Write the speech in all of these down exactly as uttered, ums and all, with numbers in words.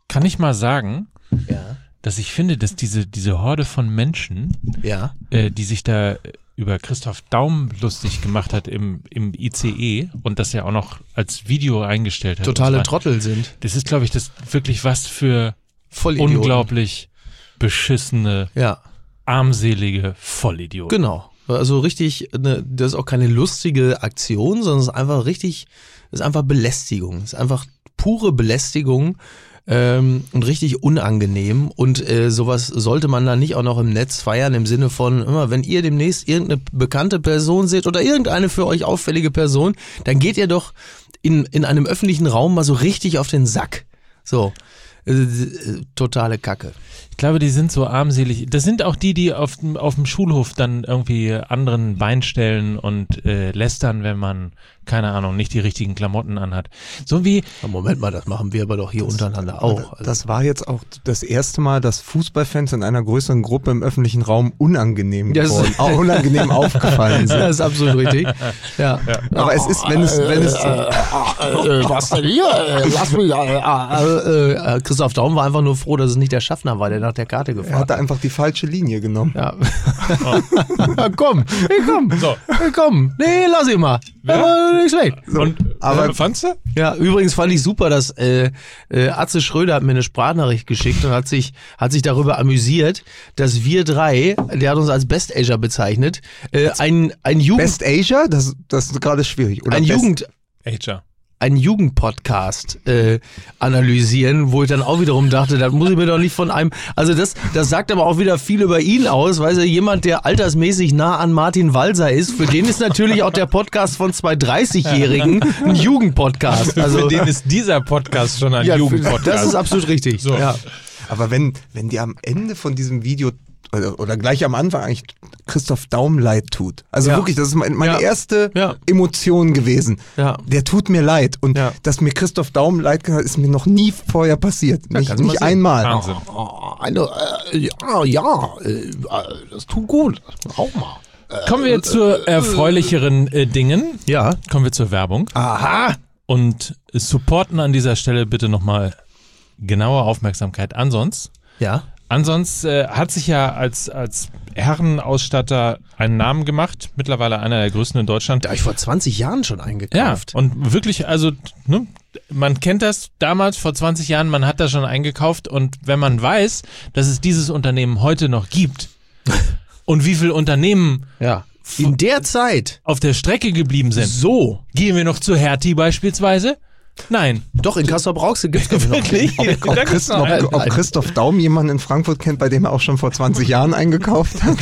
kann ich mal sagen, Ja. dass ich finde, dass diese, diese Horde von Menschen, Ja. äh, die sich da über Christoph Daum lustig gemacht hat im, im I C E und das ja auch noch als Video eingestellt hat. Totale und so, Trottel sind. das ist, glaube ich, das wirklich was für Vollidioten. unglaublich beschissene, Ja, armselige Vollidioten. genau. Also richtig, ne, das ist auch keine lustige Aktion, sondern es ist einfach richtig, es ist einfach Belästigung. Es ist einfach pure Belästigung ähm, und richtig unangenehm. Und äh, sowas sollte man dann nicht auch noch im Netz feiern, im Sinne von, immer, wenn ihr demnächst irgendeine bekannte Person seht oder irgendeine für euch auffällige Person, dann geht ihr doch in, in einem öffentlichen Raum mal so richtig auf den Sack. So, äh, äh, totale Kacke. Ich glaube, die sind so armselig. Das sind auch die, die auf, dem- auf dem Schulhof dann irgendwie anderen Bein stellen und äh, lästern, wenn man, keine Ahnung, nicht die richtigen Klamotten anhat. So wie, Ja, Moment mal, das machen wir aber doch hier untereinander auch. Also, Das war jetzt auch das erste Mal, dass Fußballfans in einer größeren Gruppe im öffentlichen Raum unangenehm Das- geworden, auch unangenehm aufgefallen sind. das ist absolut richtig. Ja. Aber es ist, wenn es, wenn es, Was denn hier? Äh, Lass mich. Äh, äh, äh, Christoph Daum war einfach nur froh, dass es nicht der Schaffner war, der nach der Karte er gefahren hatte einfach die falsche Linie genommen. Ja. ja, komm, hey, komm, So. hey, komm, nee, lass ihn mal. Ja, nicht schlecht. und, aber- äh, fandst du? Ja, übrigens fand ich super, dass äh, äh, Atze Schröder hat mir eine Sprachnachricht geschickt und hat sich hat sich darüber amüsiert, dass wir drei, der hat uns als Best Ager bezeichnet, äh, ein ein Jugend Best Asia, das, das ist gerade schwierig. Oder ein Best, Jugend Ager. einen Jugendpodcast äh, analysieren, wo ich dann auch wiederum dachte, das muss ich mir doch nicht von einem, also das, das sagt aber auch wieder viel über ihn aus, weil er jemand, der altersmäßig nah an Martin Walser ist, für den ist natürlich auch der Podcast von zwei dreißigjährigen ein Jugendpodcast. Also Für den ist dieser Podcast schon ein ja, Jugendpodcast. das ist absolut richtig. So. Ja. Aber wenn, wenn dir am Ende von diesem Video oder, oder gleich am Anfang eigentlich Christoph Daum leid tut. Also Ja. wirklich, das ist meine, meine Ja. erste Ja. Emotion gewesen. Ja. Der tut mir leid. Und Ja. dass mir Christoph Daum leid getan hat, ist mir noch nie vorher passiert. nicht kannst du mal nicht sehen. einmal. Wahnsinn. Oh, eine, äh, ja, ja, äh, das tut gut. Auch mal. Kommen wir zu erfreulicheren äh, Dingen. Ja. Kommen wir zur Werbung. Aha. Und supporten an dieser Stelle bitte nochmal genaue Aufmerksamkeit. Ansonsten, Ja. ansonsten äh, hat sich ja als, als Herrenausstatter einen Namen gemacht. Mittlerweile einer der größten in Deutschland. Da habe ich vor zwanzig Jahren schon Ja, eingekauft. und wirklich, also, ne, man kennt das damals, vor zwanzig Jahren, man hat da schon eingekauft und wenn man weiß, dass es dieses Unternehmen heute noch gibt und wie viele Unternehmen Ja. In der Zeit. auf der Strecke geblieben sind, So. gehen wir noch zu Hertie beispielsweise? Nein. Doch, in Kassel-Brauxel gibt es Wirklich? Ob, Da ob, gibt's Christ, noch einen. ob, ob Christoph Daum jemanden in Frankfurt kennt, bei dem er auch schon vor zwanzig Jahren eingekauft hat.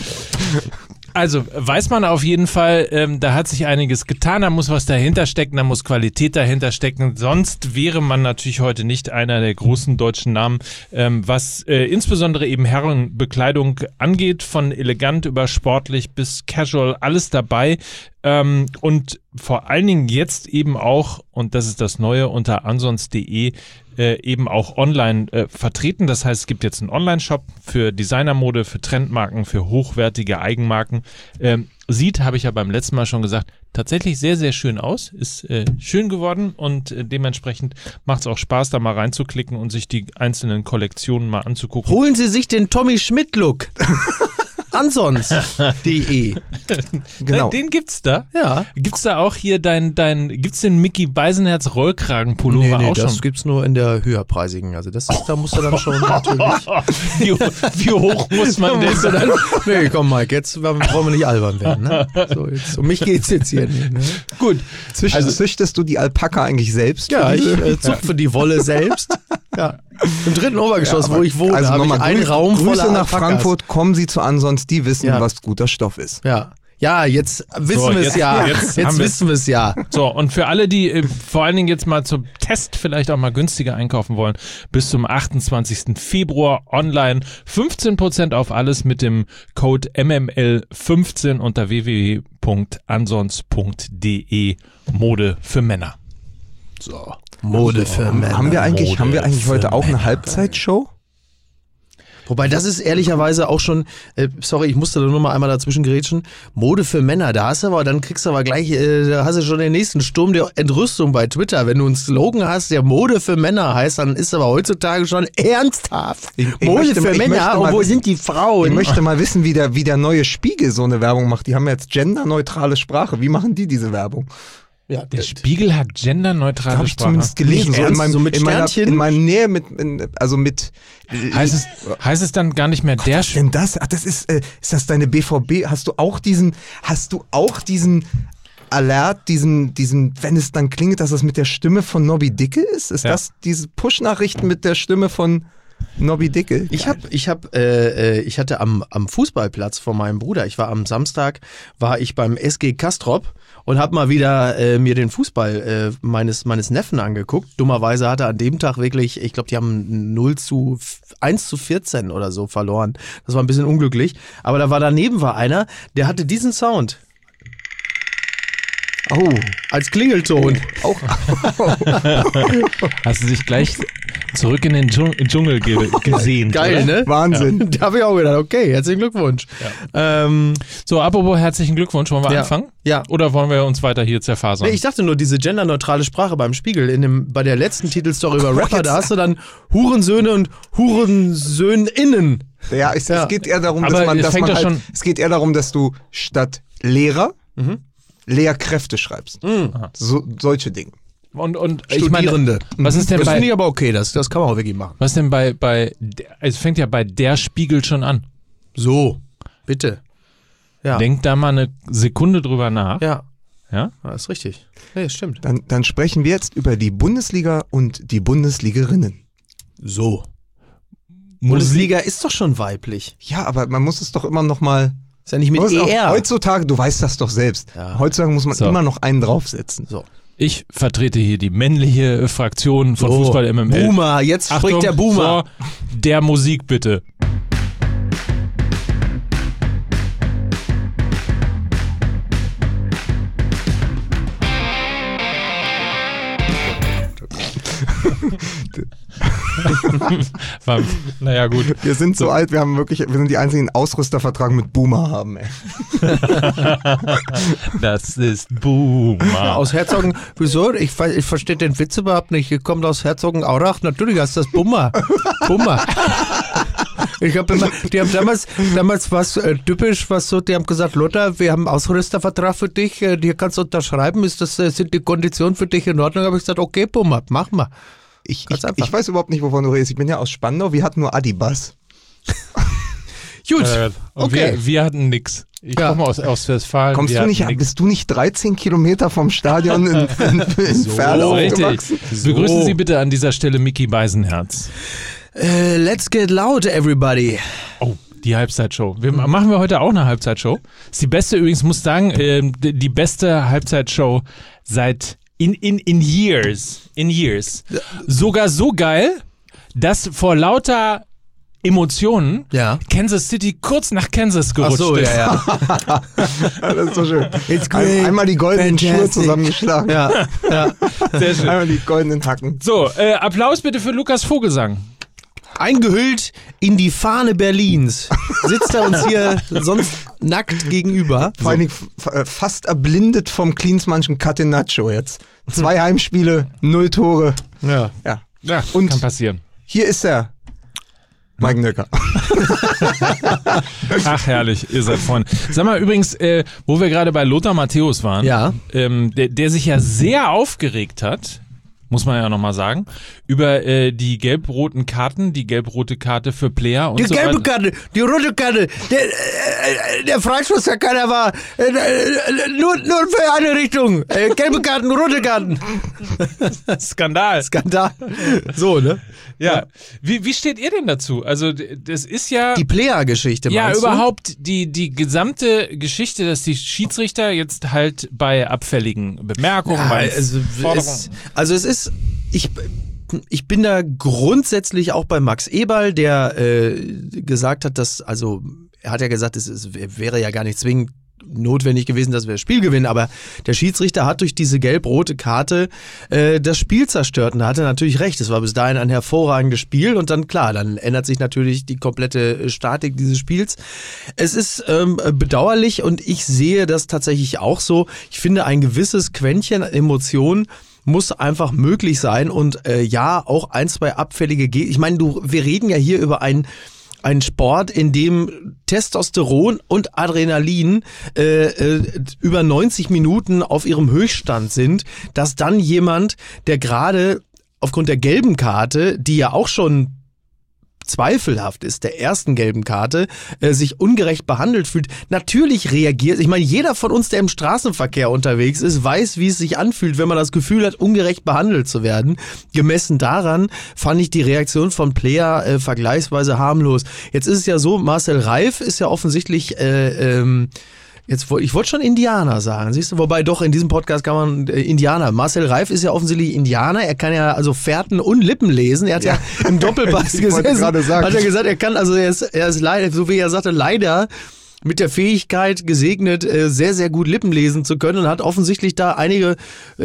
Also weiß man auf jeden Fall, ähm, da hat sich einiges getan, da muss was dahinter stecken, da muss Qualität dahinter stecken, sonst wäre man natürlich heute nicht einer der großen deutschen Namen, ähm, was äh, insbesondere eben Herrenbekleidung angeht, von elegant über sportlich bis casual, alles dabei. Ähm, und vor allen Dingen jetzt eben auch, und das ist das Neue, unter ansons punkt de äh, eben auch online äh, vertreten. Das heißt, es gibt jetzt einen Online-Shop für Designermode, für Trendmarken, für hochwertige Eigenmarken. Ähm, sieht, habe ich ja beim letzten Mal schon gesagt, tatsächlich sehr, sehr schön aus. Ist äh, schön geworden und äh, dementsprechend macht es auch Spaß, da mal reinzuklicken und sich die einzelnen Kollektionen mal anzugucken. Holen Sie sich den Tommy Schmidt-Look. ansons punkt de. Genau. Den gibt's da. Ja. Gibt's da auch hier dein, dein, gibt's den Mickey Beisenherz Rollkragenpullover Nee, nee, auch das schon? gibt's nur in der höherpreisigen. Also das ist, da musst du dann schon natürlich. wie, wie hoch muss man denn musst du dann, nee, komm Mike, jetzt wollen wir nicht albern werden. Ne? So, jetzt, um mich geht's jetzt hier nicht. Ne? Gut. Züchtest, also, züchtest du die Alpaka eigentlich selbst? Ja, für ich diese- äh, zupfe die Wolle selbst. Ja. Im dritten Obergeschoss, aber- wo ich wohne, also habe ich nochmal einen Grüße, Raum Grüße voller nach Alpakas. Frankfurt, kommen Sie zu Ansons, die wissen, Ja. was guter Stoff ist. Ja. Ja, jetzt wissen So, wir es jetzt- ja. jetzt Jetzt, haben wir's. wissen wir es ja. So, und für alle, die äh, vor allen Dingen jetzt mal zum Test vielleicht auch mal günstiger einkaufen wollen, bis zum achtundzwanzigsten Februar online fünfzehn Prozent auf alles mit dem Code M M L fünfzehn unter w w w punkt ansons punkt de Mode für Männer. So. Mode für Männer. Haben wir eigentlich, Mode haben wir eigentlich für heute auch eine Männer. Halbzeitshow? Wobei das ist ehrlicherweise auch schon, äh, sorry, ich musste da nur mal einmal dazwischen gerätschen, Mode für Männer, da hast du aber, dann kriegst du aber gleich, äh, da hast du schon den nächsten Sturm der Entrüstung bei Twitter. Wenn du einen Slogan hast, der Mode für Männer heißt, dann ist aber heutzutage schon ernsthaft. Ich, ich Mode möchte, für ich Männer, möchte und mal wo wissen, sind die Frauen? Ich möchte mal wissen, wie der, wie der neue Spiegel so eine Werbung macht. Die haben jetzt genderneutrale Sprache. Wie machen die diese Werbung? Ja, Der Spiegel hat genderneutrale Habe ich Sprache. zumindest gelesen. Nicht So in, ernst? meinem, So mit in, meiner, Sternchen? in meiner Nähe mit, in, also mit. Heißt es, heißt es dann gar nicht mehr der Was ist denn das? Ach, das ist, äh, ist das deine B V B? Hast du auch diesen, hast du auch diesen Alert, diesen, diesen, wenn es dann klingelt, dass das mit der Stimme von Nobby Dicke ist? Ist Ja. das diese Push-Nachrichten mit der Stimme von Nobby Dicke? Ich habe, ich habe, äh, ich hatte am, am Fußballplatz von meinem Bruder, ich war am Samstag, war ich beim S G Kastrop und habe mal wieder äh, mir den Fußball äh, meines, meines Neffen angeguckt. Dummerweise hatte er an dem Tag wirklich, ich glaube, die haben null zu eins zu vierzehn oder so verloren. Das war ein bisschen unglücklich. Aber da war daneben war einer, der hatte diesen Sound. Oh, Als Klingelton. auch. Hast du dich gleich zurück in den Dschung- Dschungel ge gesehen? Geil, oder? ne? Wahnsinn. Da habe ich auch gedacht, okay, herzlichen Glückwunsch. Ähm, So, apropos herzlichen Glückwunsch, wollen wir Ja. anfangen? ja. Oder wollen wir uns weiter hier zerfasern? Nee, ich dachte nur, diese genderneutrale Sprache beim Spiegel, in dem, bei der letzten Titelstory über Rapper, jetzt- da hast du dann Hurensöhne und Hurensöhninnen. Ja, es, Ja. es geht eher darum, Aber dass man, es dass fängt man ja halt, schon- es geht eher darum, dass du statt Lehrer Lehrkräfte schreibbst. So, solche Dinge. Und, und ich meine, Studierende. was ist denn Das bei, finde ich aber okay, das, das kann man auch wirklich machen. was denn bei, bei, der- es fängt ja bei der Spiegel schon an. So, bitte. Ja, Denk da mal eine Sekunde drüber nach. ja, Ja? das ist richtig. Nee, das stimmt. Dann, dann sprechen wir jetzt über die Bundesliga und die Bundesligerinnen. So. Bundesliga ist doch schon weiblich. Ja, aber man muss es doch immer noch mal. Ist ja nicht mit muss E auch, R. heutzutage, du weißt das doch selbst. Ja. Heutzutage muss man So. immer noch einen draufsetzen. So. Ich vertrete hier die männliche Fraktion von So. Fußball M M L. Boomer, jetzt Achtung, spricht der Boomer. So, der Musik bitte. War, naja, gut. Wir sind so, alt, wir haben wirklich, wir sind die einzigen Ausrüstervertrag mit Boomer haben, ey. Das ist Boomer. Aus Herzogen, wieso? Ich, ver- ich verstehe den Witz überhaupt nicht. Ihr kommt aus Herzogenaurach, natürlich heißt das Bummer. Bummer. Ich habe immer, die haben damals, damals was äh, typisch, was so, die haben gesagt, Lothar, wir haben einen Ausrüstervertrag für dich, äh, hier kannst du unterschreiben, ist das, äh, sind die Konditionen für dich in Ordnung? Habe ich gesagt, okay, Bummer, mach mal. Ich, Ganz ich, einfach. ich weiß überhaupt nicht, wovon du redest. Ich bin ja aus Spandau, wir hatten nur Adibas. Gut, Äh, und okay. wir, wir hatten nix. Ich Ja. komme aus, aus Westfalen. Kommst wir du nicht, hatten nix. bist du nicht dreizehn Kilometer vom Stadion in, in, in So, Ferl richtig. aufgewachsen? Begrüßen Sie bitte an dieser Stelle Micky Beisenherz. Äh, let's get loud, everybody. Oh, die Halbzeitshow. Wir, machen wir heute auch eine Halbzeitshow. Ist die beste übrigens, muss sagen, ähm, die, die beste Halbzeitshow seit in, in, in years. In years. Sogar so geil, dass vor lauter Emotionen Ja. Kansas City kurz nach Kansas Ach gerutscht so, ist. ja, ja. Ja, das ist so schön. It's Ein, great. einmal die goldenen Schuhe Fantastic. zusammengeschlagen. ja, ja. Sehr schön. Einmal die goldenen Hacken. So, äh, Applaus bitte für Lukas Vogelsang. Eingehüllt in die Fahne Berlins sitzt er uns hier sonst nackt gegenüber. Vor allen Dingen f- äh, fast erblindet vom Klinsmannschen Catenaccio jetzt. Zwei Heimspiele, null Tore. Ja. Ja. Ja, Und- kann passieren. Hier ist er. Mike Nöcker. Ach, herrlich, ihr seid Freunde. Sag mal übrigens, äh, wo wir gerade bei Lothar Matthäus waren, Ja. ähm, der, der sich ja sehr aufgeregt hat, muss man ja nochmal sagen, über äh, die gelb-roten Karten, die gelb-rote Karte für Player und Die so gelbe weiter. Karte, die rote Karte, der, äh, der Freistoß, der keiner war, äh, äh, nur, nur für eine Richtung. Äh, gelbe Karten, rote Karten. Skandal. Skandal. So, ne? Ja. Wie, wie steht ihr denn dazu? Also, d- das ist ja. Die Player-Geschichte, Ja, meinst überhaupt die, die gesamte Geschichte, dass die Schiedsrichter jetzt halt bei abfälligen Bemerkungen, du? bei Also Forderungen. es, also es ist, ich, ich bin da grundsätzlich auch bei Max Eberl, der äh, gesagt hat, dass, also er hat ja gesagt, es, es wäre ja gar nicht zwingend notwendig gewesen, dass wir das Spiel gewinnen, aber der Schiedsrichter hat durch diese gelb-rote Karte äh, das Spiel zerstört und da hat er natürlich recht. Es war bis dahin ein hervorragendes Spiel und dann, klar, dann ändert sich natürlich die komplette Statik dieses Spiels. Es ist ähm, bedauerlich und ich sehe das tatsächlich auch so. Ich finde, ein gewisses Quäntchen Emotion muss einfach möglich sein und äh, ja, auch ein, zwei abfällige Ge- Ich meine, du, wir reden ja hier über ein Ein Sport, in dem Testosteron und Adrenalin äh, äh, über neunzig Minuten auf ihrem Höchststand sind, dass dann jemand, der gerade aufgrund der gelben Karte, die ja auch schon zweifelhaft ist, der ersten gelben Karte, äh, sich ungerecht behandelt fühlt, natürlich reagiert. Ich meine, jeder von uns, der im Straßenverkehr unterwegs ist, weiß, wie es sich anfühlt, wenn man das Gefühl hat, ungerecht behandelt zu werden. Gemessen daran fand ich die Reaktion von Player äh, vergleichsweise harmlos. Jetzt ist es ja so, Marcel Reif ist ja offensichtlich äh, ähm, Jetzt, ich wollte schon Indianer sagen, siehst du, wobei doch in diesem Podcast kann man äh, Indianer. Marcel Reif ist ja offensichtlich Indianer, er kann ja also Fährten und Lippen lesen, er hat ja, ja im Doppelpass gesessen, hat er gesagt, er kann, also er ist, er ist leider, so wie er sagte, leider mit der Fähigkeit gesegnet, äh, sehr, sehr gut Lippen lesen zu können und hat offensichtlich da einige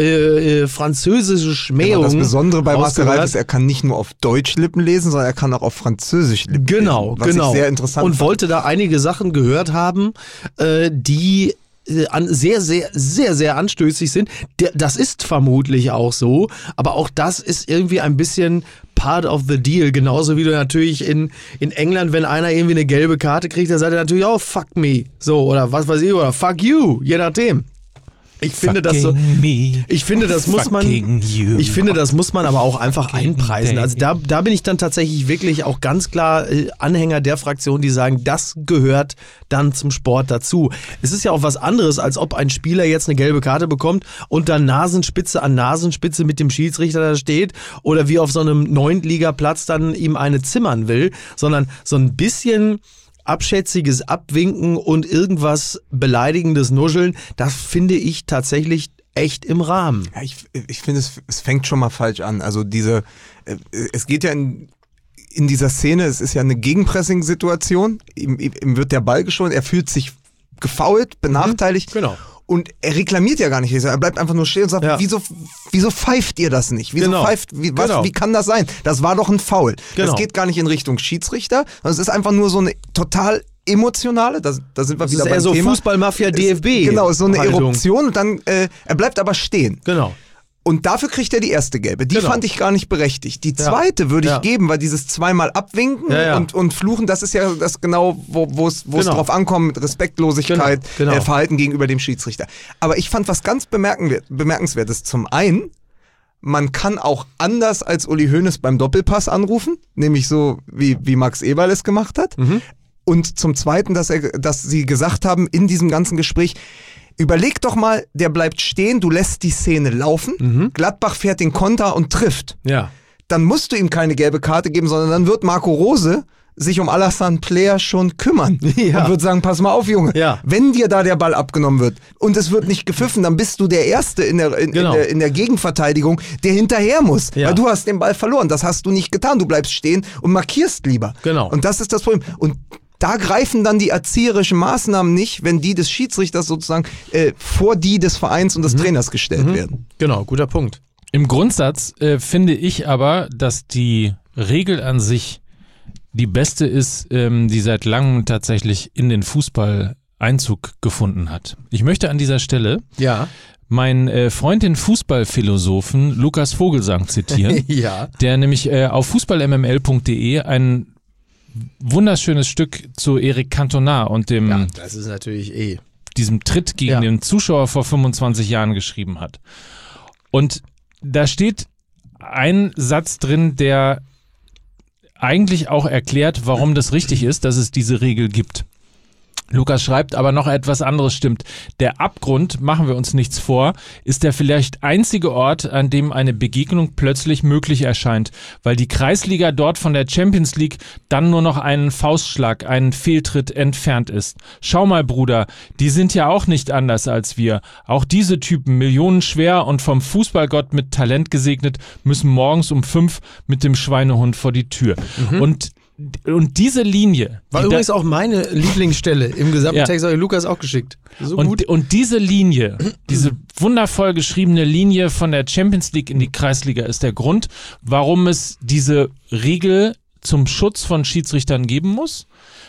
äh, äh, französische Schmähungen. Genau, das Besondere bei Marcel Reif ist, er kann nicht nur auf Deutsch Lippen lesen, sondern er kann auch auf Französisch Lippen genau, lesen. Was genau. ich sehr interessant und fand. wollte da einige Sachen gehört haben, äh, die an sehr, sehr, sehr, sehr anstößig sind. Das ist vermutlich auch so, aber auch das ist irgendwie ein bisschen part of the deal. Genauso wie du natürlich in, in England, wenn einer irgendwie eine gelbe Karte kriegt, dann sagt er natürlich auch fuck me. So, oder was weiß ich, oder fuck you, je nachdem. Ich finde das so, ich finde das muss man, ich finde das muss man aber auch einfach einpreisen. Also da, da bin ich dann tatsächlich wirklich auch ganz klar äh, Anhänger der Fraktion, die sagen, das gehört dann zum Sport dazu. Es ist ja auch was anderes, als ob ein Spieler jetzt eine gelbe Karte bekommt und dann Nasenspitze an Nasenspitze mit dem Schiedsrichter da steht oder wie auf so einem Neuntligaplatz dann ihm eine zimmern will, sondern so ein bisschen abschätziges Abwinken und irgendwas Beleidigendes Nuscheln, das finde ich tatsächlich echt im Rahmen. Ja, ich ich finde, es, es fängt schon mal falsch an. Also diese, es geht ja in, in dieser Szene, es ist ja eine Gegenpressing-Situation, ihm, ihm wird der Ball gestohlen, er fühlt sich gefoult, benachteiligt. Genau. Und er reklamiert ja gar nicht, er bleibt einfach nur stehen und sagt, ja. wieso, wieso pfeift ihr das nicht? Wieso genau. pfeift, wie, was, genau. wie kann das sein? Das war doch ein Foul. Genau. Das geht gar nicht in Richtung Schiedsrichter, sondern es ist einfach nur so eine total emotionale, da, da sind wir das wieder ist beim eher so Thema. Fußball-Mafia D F B. Genau, so eine Haltung. Eruption und dann, äh, er bleibt aber stehen. Genau. Und dafür kriegt er die erste gelbe. Die Genau. fand ich gar nicht berechtigt. Die zweite ja. würde ich ja. geben, weil dieses zweimal abwinken ja, ja. Und, und fluchen, das ist ja das genau, wo es genau. drauf ankommt, Respektlosigkeit, genau. Genau. Äh, Verhalten gegenüber dem Schiedsrichter. Aber ich fand was ganz bemerken, bemerkenswertes. Zum einen, man kann auch anders als Uli Hoeneß beim Doppelpass anrufen, nämlich so, wie, wie Max Eberl es gemacht hat. Mhm. Und zum Zweiten, dass, er, dass sie gesagt haben in diesem ganzen Gespräch, überleg doch mal, der bleibt stehen, du lässt die Szene laufen, Mhm. Gladbach fährt den Konter und trifft. Ja. Dann musst du ihm keine gelbe Karte geben, sondern dann wird Marco Rose sich um Alassane Player schon kümmern Ja. und wird sagen, pass mal auf, Junge, Ja. wenn dir da der Ball abgenommen wird und es wird nicht gepfiffen, dann bist du der Erste in der, in, Genau. in der, in der Gegenverteidigung, der hinterher muss, Ja. weil du hast den Ball verloren, das hast du nicht getan, du bleibst stehen und markierst lieber. Genau. Und das ist das Problem. Und da greifen dann die erzieherischen Maßnahmen nicht, wenn die des Schiedsrichters sozusagen äh, vor die des Vereins und des Mhm. Trainers gestellt Mhm. werden. Genau, guter Punkt. Im Grundsatz äh, finde ich aber, dass die Regel an sich die beste ist, ähm, die seit langem tatsächlich in den Fußball Einzug gefunden hat. Ich möchte an dieser Stelle Ja. meinen äh, Freund, den Fußballphilosophen Lukas Vogelsang zitieren, Ja. der nämlich äh, auf fußball m m l punkt d e ein wunderschönes Stück zu Eric Cantona und dem Ja, das ist natürlich eh. diesem Tritt gegen Ja. den Zuschauer vor fünfundzwanzig Jahren geschrieben hat. Und da steht ein Satz drin, der eigentlich auch erklärt, warum das richtig ist, dass es diese Regel gibt. Lukas schreibt, aber noch etwas anderes stimmt. Der Abgrund, machen wir uns nichts vor, ist der vielleicht einzige Ort, an dem eine Begegnung plötzlich möglich erscheint, weil die Kreisliga dort von der Champions League dann nur noch einen Faustschlag, einen Fehltritt entfernt ist. Schau mal, Bruder, die sind ja auch nicht anders als wir. Auch diese Typen, millionenschwer und vom Fußballgott mit Talent gesegnet, müssen morgens um fünf mit dem Schweinehund vor die Tür. Mhm. Und und diese Linie. War die übrigens da, auch meine Lieblingsstelle im gesamten Ja. Text, habe ich Lukas auch geschickt. So und, gut. und diese Linie, diese wundervoll geschriebene Linie von der Champions League in die Kreisliga ist der Grund, warum es diese Regel zum Schutz von Schiedsrichtern geben muss.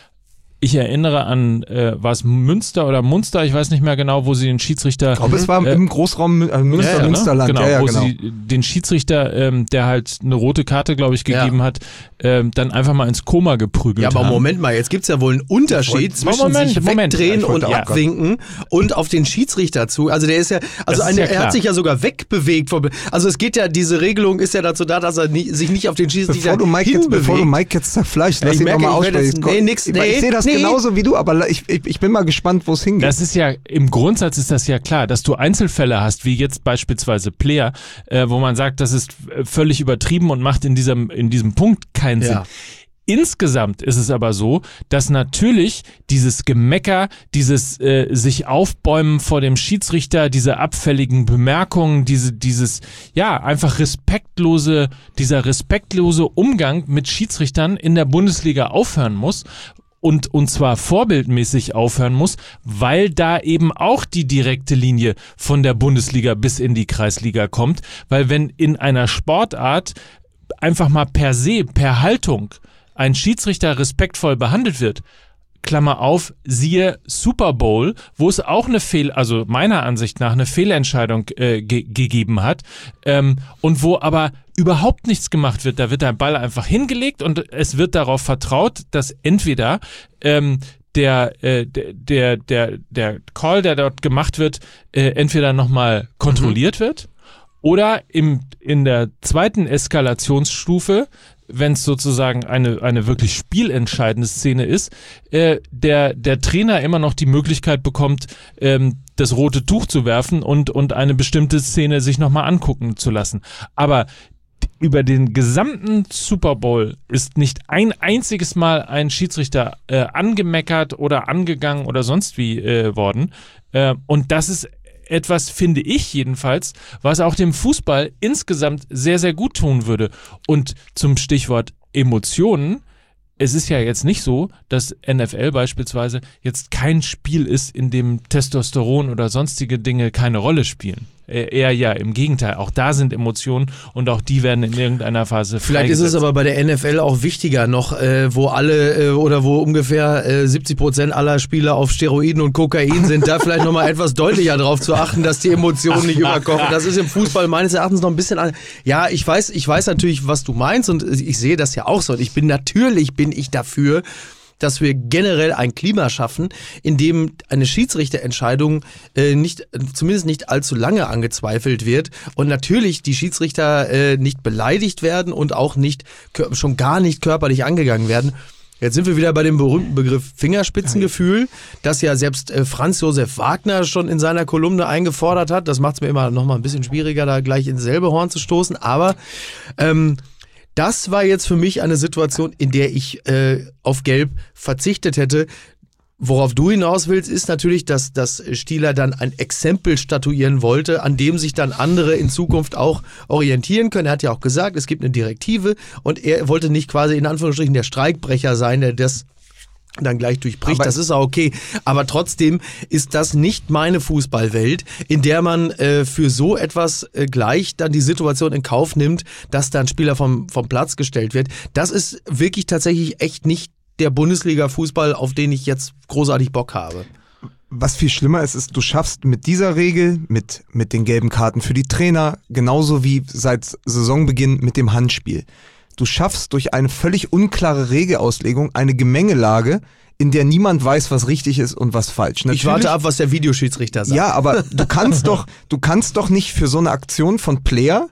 Ich erinnere an, äh, war es Münster oder Munster, ich weiß nicht mehr genau, wo sie den Schiedsrichter... Ich glaube, es war äh, im Großraum äh, Münster, Ja, ja, ne? Münsterland. Genau, ja, ja, wo genau. sie den Schiedsrichter, ähm, der halt eine rote Karte, glaube ich, gegeben Ja. hat, ähm, dann einfach mal ins Koma geprügelt Ja, aber haben. Moment mal, jetzt gibt's ja wohl einen Unterschied wollte- zwischen Moment, sich Moment. wegdrehen Ich und wollte auch grad- abwinken und auf den Schiedsrichter zu. Also der ist ja, also Das ist eine, ja er klar. hat sich ja sogar wegbewegt. Vom, also es geht ja, diese Regelung ist ja dazu da, dass er nie, sich nicht auf den Schiedsrichter Bevor du Mike jetzt, hinbewegt. bevor du Mike jetzt zerfleischst, Ja, lass ich ihn doch merke, mal ich werde aussprechen. jetzt- nee, nix, ich, nee, ich sehe das nee. genauso wie du, aber ich, ich, ich bin mal gespannt, wo es hingeht. Das ist ja, im Grundsatz ist das ja klar, dass du Einzelfälle hast, wie jetzt beispielsweise Player, äh, wo man sagt, das ist äh, völlig übertrieben und macht in diesem, in diesem Punkt keinen Sinn. Ja. Insgesamt ist es aber so, dass natürlich dieses Gemecker, dieses äh, sich aufbäumen vor dem Schiedsrichter, diese abfälligen Bemerkungen, diese, dieses, ja, einfach respektlose, dieser respektlose Umgang mit Schiedsrichtern in der Bundesliga aufhören muss. Und, und zwar vorbildmäßig aufhören muss, weil da eben auch die direkte Linie von der Bundesliga bis in die Kreisliga kommt. Weil wenn in einer Sportart einfach mal per se, per Haltung ein Schiedsrichter respektvoll behandelt wird, Klammer auf, siehe Super Bowl, wo es auch eine Fehl, also meiner Ansicht nach eine Fehlentscheidung äh, ge- gegeben hat ähm, und wo aber überhaupt nichts gemacht wird. Da wird der Ball einfach hingelegt und es wird darauf vertraut, dass entweder ähm, der, äh, der, der, der, der Call, der dort gemacht wird, äh, entweder nochmal kontrolliert mhm. wird oder im, in der zweiten Eskalationsstufe, wenn es sozusagen eine, eine wirklich spielentscheidende Szene ist, äh, der, der Trainer immer noch die Möglichkeit bekommt, ähm, das rote Tuch zu werfen und, und eine bestimmte Szene sich nochmal angucken zu lassen. Aber über den gesamten Super Bowl ist nicht ein einziges Mal ein Schiedsrichter äh, angemeckert oder angegangen oder sonst wie äh, worden. Äh, und das ist etwas, finde ich jedenfalls, was auch dem Fußball insgesamt sehr, sehr gut tun würde. Und zum Stichwort Emotionen, es ist ja jetzt nicht so, dass N F L beispielsweise jetzt kein Spiel ist, in dem Testosteron oder sonstige Dinge keine Rolle spielen. Eher ja, im Gegenteil. Auch da sind Emotionen und auch die werden in irgendeiner Phase Vielleicht ist es aber bei der N F L auch wichtiger noch, äh, wo alle äh, oder wo ungefähr äh, siebzig Prozent aller Spieler auf Steroiden und Kokain sind, da vielleicht nochmal etwas deutlicher darauf zu achten, dass die Emotionen nicht überkochen. Das ist im Fußball meines Erachtens noch ein bisschen an. Ja, ich weiß, ich weiß natürlich, was du meinst und ich sehe das ja auch so. Und ich bin natürlich bin ich dafür, dass wir generell ein Klima schaffen, in dem eine Schiedsrichterentscheidung äh, nicht, zumindest nicht allzu lange angezweifelt wird und natürlich die Schiedsrichter äh, nicht beleidigt werden und auch nicht, schon gar nicht körperlich angegangen werden. Jetzt sind wir wieder bei dem berühmten Begriff Fingerspitzengefühl, das ja selbst äh, Franz Josef Wagner schon in seiner Kolumne eingefordert hat. Das macht es mir immer noch mal ein bisschen schwieriger, da gleich ins selbe Horn zu stoßen, aber ähm, das war jetzt für mich eine Situation, in der ich äh, auf Gelb verzichtet hätte. Worauf du hinaus willst, ist natürlich, dass, dass Stieler dann ein Exempel statuieren wollte, an dem sich dann andere in Zukunft auch orientieren können. Er hat ja auch gesagt, es gibt eine Direktive und er wollte nicht quasi in Anführungsstrichen der Streikbrecher sein, der das dann gleich durchbricht, aber das ist auch okay. Aber trotzdem ist das nicht meine Fußballwelt, in der man äh, für so etwas äh, gleich dann die Situation in Kauf nimmt, dass da ein Spieler vom, vom Platz gestellt wird. Das ist wirklich tatsächlich echt nicht der Bundesliga-Fußball, auf den ich jetzt großartig Bock habe. Was viel schlimmer ist, ist, du schaffst mit dieser Regel, mit, mit den gelben Karten für die Trainer, genauso wie seit Saisonbeginn mit dem Handspiel. Du schaffst durch eine völlig unklare Regelauslegung eine Gemengelage, in der niemand weiß, was richtig ist und was falsch. Natürlich, ich warte ab, was der Videoschiedsrichter sagt. Ja, aber du kannst doch, du kannst doch nicht für so eine Aktion von Player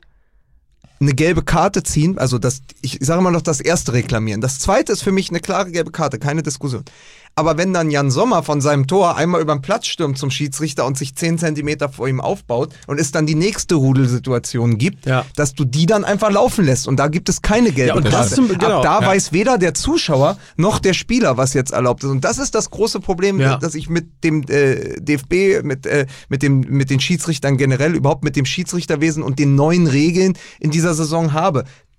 eine gelbe Karte ziehen, also das, ich sage mal noch das erste reklamieren. Das zweite ist für mich eine klare gelbe Karte, keine Diskussion. Aber wenn dann Jan Sommer von seinem Tor einmal über den Platz stürmt zum Schiedsrichter und sich zehn Zentimeter vor ihm aufbaut und es dann die nächste Rudelsituation gibt, ja. dass du die dann einfach laufen lässt und da gibt es keine gelbe ja, und Karte. zum, genau, Ab da ja. weiß weder der Zuschauer noch der Spieler, was jetzt erlaubt ist. Und das ist das große Problem, ja. das ich mit dem äh, D F B, mit, äh, mit, dem, mit den Schiedsrichtern generell, überhaupt mit dem Schiedsrichterwesen und den neuen Regeln in dieser Saison habe.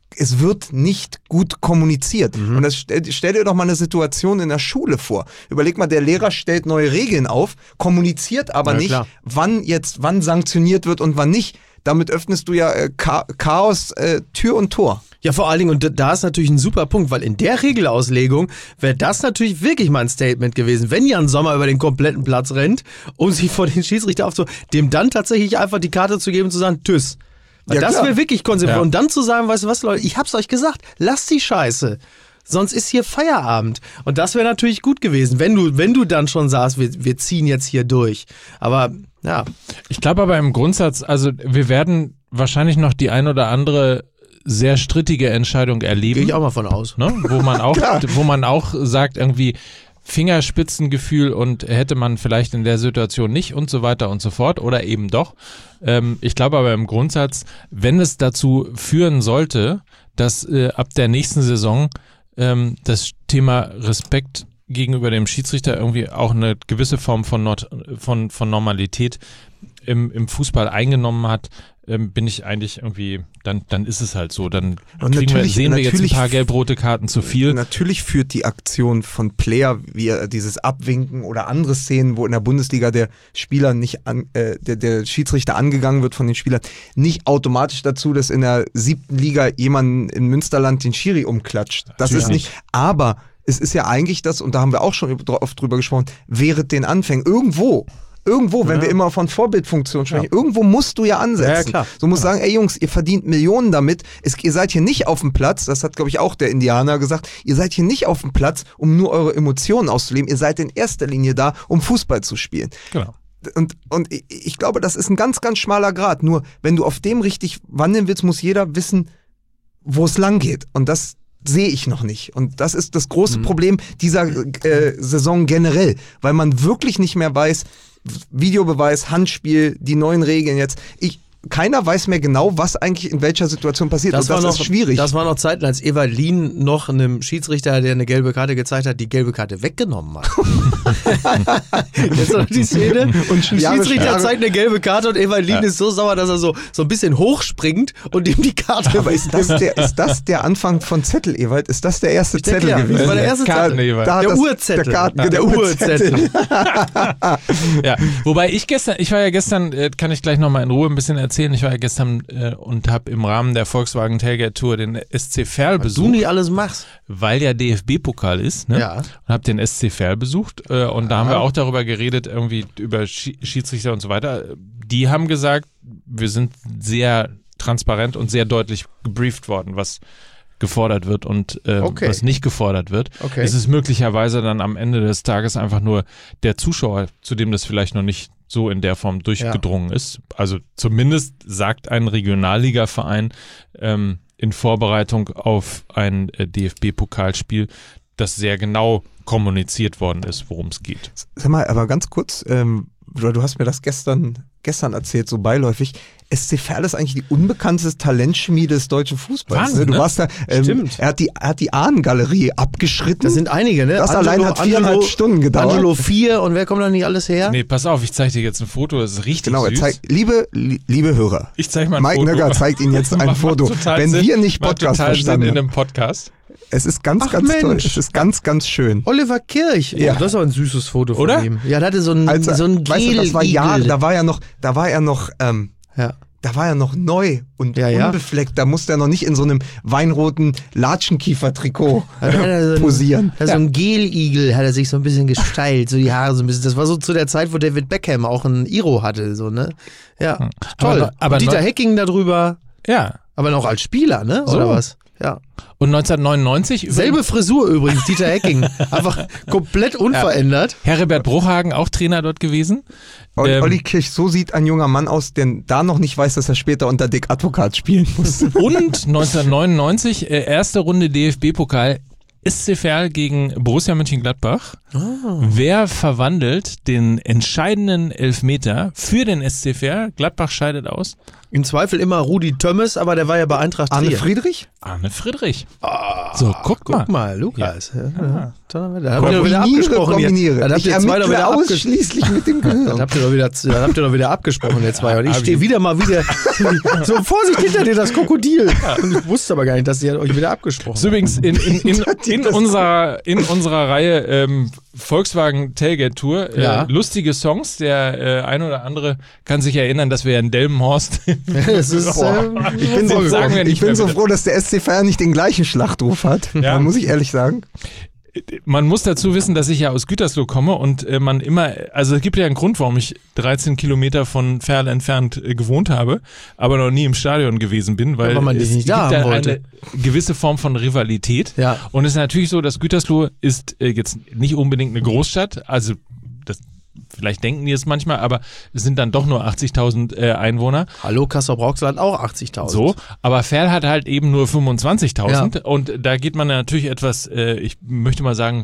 es wird nicht gut kommuniziert. Mhm. Und das stell, stell dir doch mal eine Situation in der Schule vor. Überleg mal, der Lehrer stellt neue Regeln auf, kommuniziert aber ja, nicht, klar. wann jetzt, wann sanktioniert wird und wann nicht. Damit öffnest du ja äh, Chaos, äh, Tür und Tor. Ja, vor allen Dingen, und da ist natürlich ein super Punkt, weil in der Regelauslegung wäre das natürlich wirklich mal ein Statement gewesen, wenn Jan Sommer über den kompletten Platz rennt, um sich vor den Schiedsrichter aufzunehmen, dem dann tatsächlich einfach die Karte zu geben und zu sagen, tschüss. Weil ja, das wäre wirklich konsequent. Ja. Und dann zu sagen, weißt du was, Leute, ich hab's euch gesagt, lasst die Scheiße. Sonst ist hier Feierabend. Und das wäre natürlich gut gewesen, wenn du, wenn du dann schon sagst, wir, wir ziehen jetzt hier durch. Aber, ja. Ich glaube aber im Grundsatz, also wir werden wahrscheinlich noch die ein oder andere sehr strittige Entscheidung erleben. Gehe ich auch mal von aus. Ne? Wo man auch, wo man auch sagt, irgendwie Fingerspitzengefühl und hätte man vielleicht in der Situation nicht und so weiter und so fort oder eben doch. Ähm, ich glaube aber im Grundsatz, wenn es dazu führen sollte, dass äh, ab der nächsten Saison ähm, das Thema Respekt gegenüber dem Schiedsrichter irgendwie auch eine gewisse Form von, Not, von, von Normalität im, im Fußball eingenommen hat, ähm, bin ich eigentlich irgendwie, dann, dann ist es halt so. Dann kriegen wir, sehen wir jetzt ein paar gelb-rote Karten zu viel. Natürlich führt die Aktion von Player, wie dieses Abwinken oder andere Szenen, wo in der Bundesliga der Spieler nicht an, äh, der, der Schiedsrichter angegangen wird von den Spielern, nicht automatisch dazu, dass in der siebten Liga jemand in Münsterland den Schiri umklatscht. Das ist nicht, aber es ist ja eigentlich das, und da haben wir auch schon oft drüber gesprochen, während den Anfängen irgendwo, irgendwo, wenn ja. wir immer von Vorbildfunktion sprechen, ja. irgendwo musst du ja ansetzen. Ja, klar. Du musst ja. sagen, ey Jungs, ihr verdient Millionen damit, es, ihr seid hier nicht auf dem Platz, das hat glaube ich auch der Indianer gesagt, ihr seid hier nicht auf dem Platz, um nur eure Emotionen auszuleben, ihr seid in erster Linie da, um Fußball zu spielen. Genau. Und, und ich glaube, das ist ein ganz, ganz schmaler Grat. Nur, wenn du auf dem richtig wandeln willst, muss jeder wissen, wo es lang geht. Und das sehe ich noch nicht. Und das ist das große mhm. Problem dieser äh, Saison generell, weil man wirklich nicht mehr weiß, Videobeweis, Handspiel, die neuen Regeln jetzt. Ich Keiner weiß mehr genau, was eigentlich in welcher Situation passiert. Das, und das war noch, ist schwierig. Das war noch Zeiten, als Ewald Lien noch einem Schiedsrichter, der eine gelbe Karte gezeigt hat, die gelbe Karte weggenommen hat. Jetzt noch die Szene. Und ein Schiedsrichter Jahre zeigt eine gelbe Karte und Ewald Lien ja. ist so sauer, dass er so, so ein bisschen hochspringt und ihm die Karte Aber ist das, der, ist das der Anfang von Zettel, Ewald? Ist das der erste ich Zettel denke, gewesen? Das war der erste Karten, Zettel. Da der das, Urzettel. Der, Karten, ja, der, der Urzettel. ja, wobei ich gestern, ich war ja gestern, kann ich gleich nochmal in Ruhe ein bisschen erzählen, ich war ja gestern äh, und habe im Rahmen der Volkswagen Tailgate Tour den S C Verl Was besucht. du nicht alles machst. Weil ja D F B-Pokal ist, ne? Ja. Und habe den S C Verl besucht äh, und ja. da haben wir auch darüber geredet, irgendwie über Schiedsrichter und so weiter. Die haben gesagt, wir sind sehr transparent und sehr deutlich gebrieft worden, was gefordert wird und äh, okay. was nicht gefordert wird. Okay. Es ist möglicherweise dann am Ende des Tages einfach nur der Zuschauer, zu dem das vielleicht noch nicht so in der Form durchgedrungen ja. ist. Also zumindest sagt ein Regionalligaverein ähm, in Vorbereitung auf ein äh, D F B-Pokalspiel, das sehr genau kommuniziert worden ist, worum es geht. Sag mal, aber ganz kurz, ähm, du hast mir das gestern, gestern erzählt, so beiläufig. S C Verl ist eigentlich die unbekannteste Talentschmiede des deutschen Fußballs. Wahnsinn, du ne? warst da, ähm, Stimmt. Er hat die, er hat die Ahnengalerie abgeschritten. Das sind einige, ne? Das Angelo, allein hat viereinhalb Angelo, Stunden gedauert. Angelo vier und wer kommt da nicht alles her? Nee, pass auf, ich zeige dir jetzt ein Foto, das ist richtig Genau, er süß. zeigt, liebe, liebe Hörer, ich zeige mal ein Mike Foto. Nöcker zeigt Ihnen jetzt ein Macht Foto. total Wenn Sinn, wir nicht macht Podcast total verstanden Sinn in haben. einem Podcast. Es ist ganz, Ach, ganz Mensch. toll. Es ist ganz, ganz schön. Oliver Kirch. Ja. Oh, das ist aber ein süßes Foto von Oder? ihm. Ja, der hatte so ein, Also, so ein weißt du, das war Jahre, Gel-Igel. da war ja noch, da war er noch, ähm, Ja. da war er noch neu und Ja, ja. unbefleckt. Da musste er noch nicht in so einem weinroten Latschenkiefer-Trikot Da hat er so ein, posieren. da so ein Gel-Igel hat er sich so ein bisschen gesteilt, so die Haare so ein bisschen. Das war so zu der Zeit, wo David Beckham auch ein Iro hatte, so, ne? Ja, toll. Aber, aber und Dieter neu- Hecking darüber, Ja. aber noch als Spieler, ne? So. Oder was? Ja. Und neunzehnhundertneunundneunzig Selbe Frisur übrigens, Dieter Hecking. Einfach komplett unverändert. Herbert Bruchhagen, auch Trainer dort gewesen. Olli, Ähm, Olli Kirch, so sieht ein junger Mann aus, der da noch nicht weiß, dass er später unter Dick Advokat spielen muss. Und neunzehnhundertneunundneunzig, äh, erste Runde D F B-Pokal, S C Verl gegen Borussia Mönchengladbach. Oh. Wer verwandelt den entscheidenden Elfmeter für den S C Verl? Gladbach scheidet aus. Im Zweifel immer Rudi Tömmes, aber der war ja bei Eintracht Arne Trier. Friedrich? Arne Friedrich. Oh, so, guck, guck mal. Guck mal, Lukas. Ja. Ja. Ja. Da habt ihr doch wieder abgesprochen hier. Dann habt ihr zwei doch wieder ausschließlich mit dem Gehirn. Dann habt ihr doch wieder, dann habt ihr doch wieder abgesprochen, ihr zwei. Und ich stehe wieder mal wieder so Vorsicht hinter dir, das Krokodil. Und ich wusste aber gar nicht, dass ihr euch wieder abgesprochen habt. So übrigens in, in, in, in, unserer, in unserer Reihe ähm, Volkswagen Tailgate Tour, äh, ja. lustige Songs. Der äh, ein oder andere kann sich erinnern, dass wir in Delmenhorst das ist, äh, ich bin, so, sagen wir nicht ich bin mehr, so bitte. froh, dass der S C Verl nicht den gleichen Schlachtruf hat. Ja. Da muss ich ehrlich sagen. Man muss dazu wissen, dass ich ja aus Gütersloh komme und äh, man immer, also es gibt ja einen Grund, warum ich dreizehn Kilometer von Verl entfernt äh, gewohnt habe, aber noch nie im Stadion gewesen bin, weil ja, man es nicht gibt da da wollte. eine gewisse Form von Rivalität. Ja. Und es ist natürlich so, dass Gütersloh ist äh, jetzt nicht unbedingt eine Großstadt, also das vielleicht denken die es manchmal, aber es sind dann doch nur achtzigtausend äh, Einwohner. Hallo, Kassel-Brauxel hat auch achtzigtausend. So, aber Verl hat halt eben nur fünfundzwanzigtausend Ja. und da geht man natürlich etwas, äh, ich möchte mal sagen,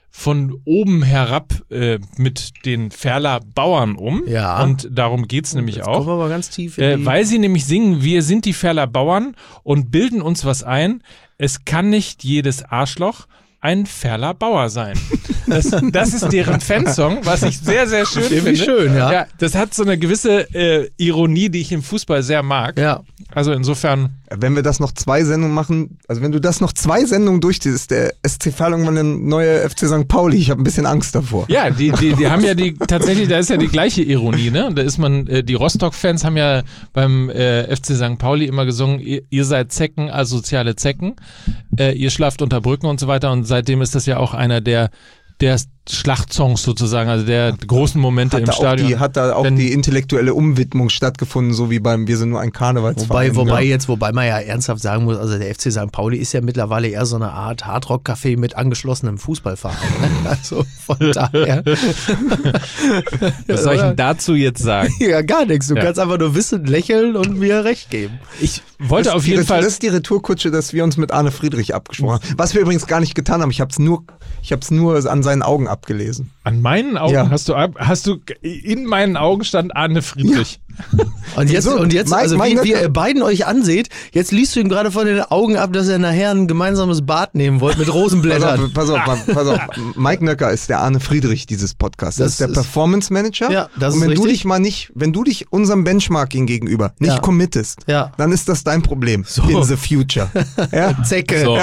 von oben herab äh, mit den Verler Bauern um. Ja. Und darum geht's nämlich Jetzt auch. kommen wir aber ganz tief in Äh, die... weil sie nämlich singen, wir sind die Verler Bauern und bilden uns was ein. Es kann nicht jedes Arschloch ein Verler Bauer sein. Das, das ist deren Fansong, was ich sehr, sehr schön Irgendwie finde. schön, ja. ja. Das hat so eine gewisse äh, Ironie, die ich im Fußball sehr mag. Ja. Also insofern... Wenn wir das noch zwei Sendungen machen, also wenn du das noch zwei Sendungen durchziehst, der S C Verl irgendwann eine neue F C Sankt Pauli, ich habe ein bisschen Angst davor. Ja, die, die, die haben ja die, tatsächlich, da ist ja die gleiche Ironie, ne? Und da ist man, äh, die Rostock-Fans haben ja beim äh, F C Sankt Pauli immer gesungen, ihr, ihr seid Zecken, asoziale Zecken, äh, ihr schlaft unter Brücken und so weiter und seitdem ist das ja auch einer der, der Schlachtsongs sozusagen, also der großen Momente Hat im da, auch Stadion. die, hat da auch Wenn- die intellektuelle Umwidmung stattgefunden, so wie beim Wir sind nur ein Karnevalsverein. Wobei, wobei ja. jetzt, wobei man ja ernsthaft sagen muss, also der F C Sankt Pauli ist ja mittlerweile eher so eine Art Hardrock-Café mit angeschlossenem Fußballverein. Ne? Also von daher. Was soll ich denn dazu jetzt sagen? Ja, gar nichts. Du Ja. kannst einfach nur wissen, lächeln und mir recht geben. Ich wollte Das auf ist die jeden Retour- Fall... Das ist die Retourkutsche, dass wir uns mit Arne Friedrich abgesprochen haben. Was wir übrigens gar nicht getan haben. Ich habe es nur, ich habe es nur an seinen Augen abgelesen. An meinen Augen Ja. hast du ab, hast du in meinen Augen stand Arne Friedrich. Und jetzt, So, und jetzt Mike- also Mike wie, wie Nöcker- ihr beiden euch anseht, jetzt liest du ihm gerade von den Augen ab, dass er nachher ein gemeinsames Bad nehmen wollt mit Pass Rosenblättern. auf, pass auf, pass auf. Mike Nöcker ist der Arne Friedrich dieses Podcasts. Das, Das ist der ist- Performance Manager. Ja, das Und ist wenn du richtig. dich mal nicht, wenn du dich unserem Benchmarking gegenüber nicht Ja. committest, Ja. dann ist das dein Problem. So. In the future. Ja? Zecke. So.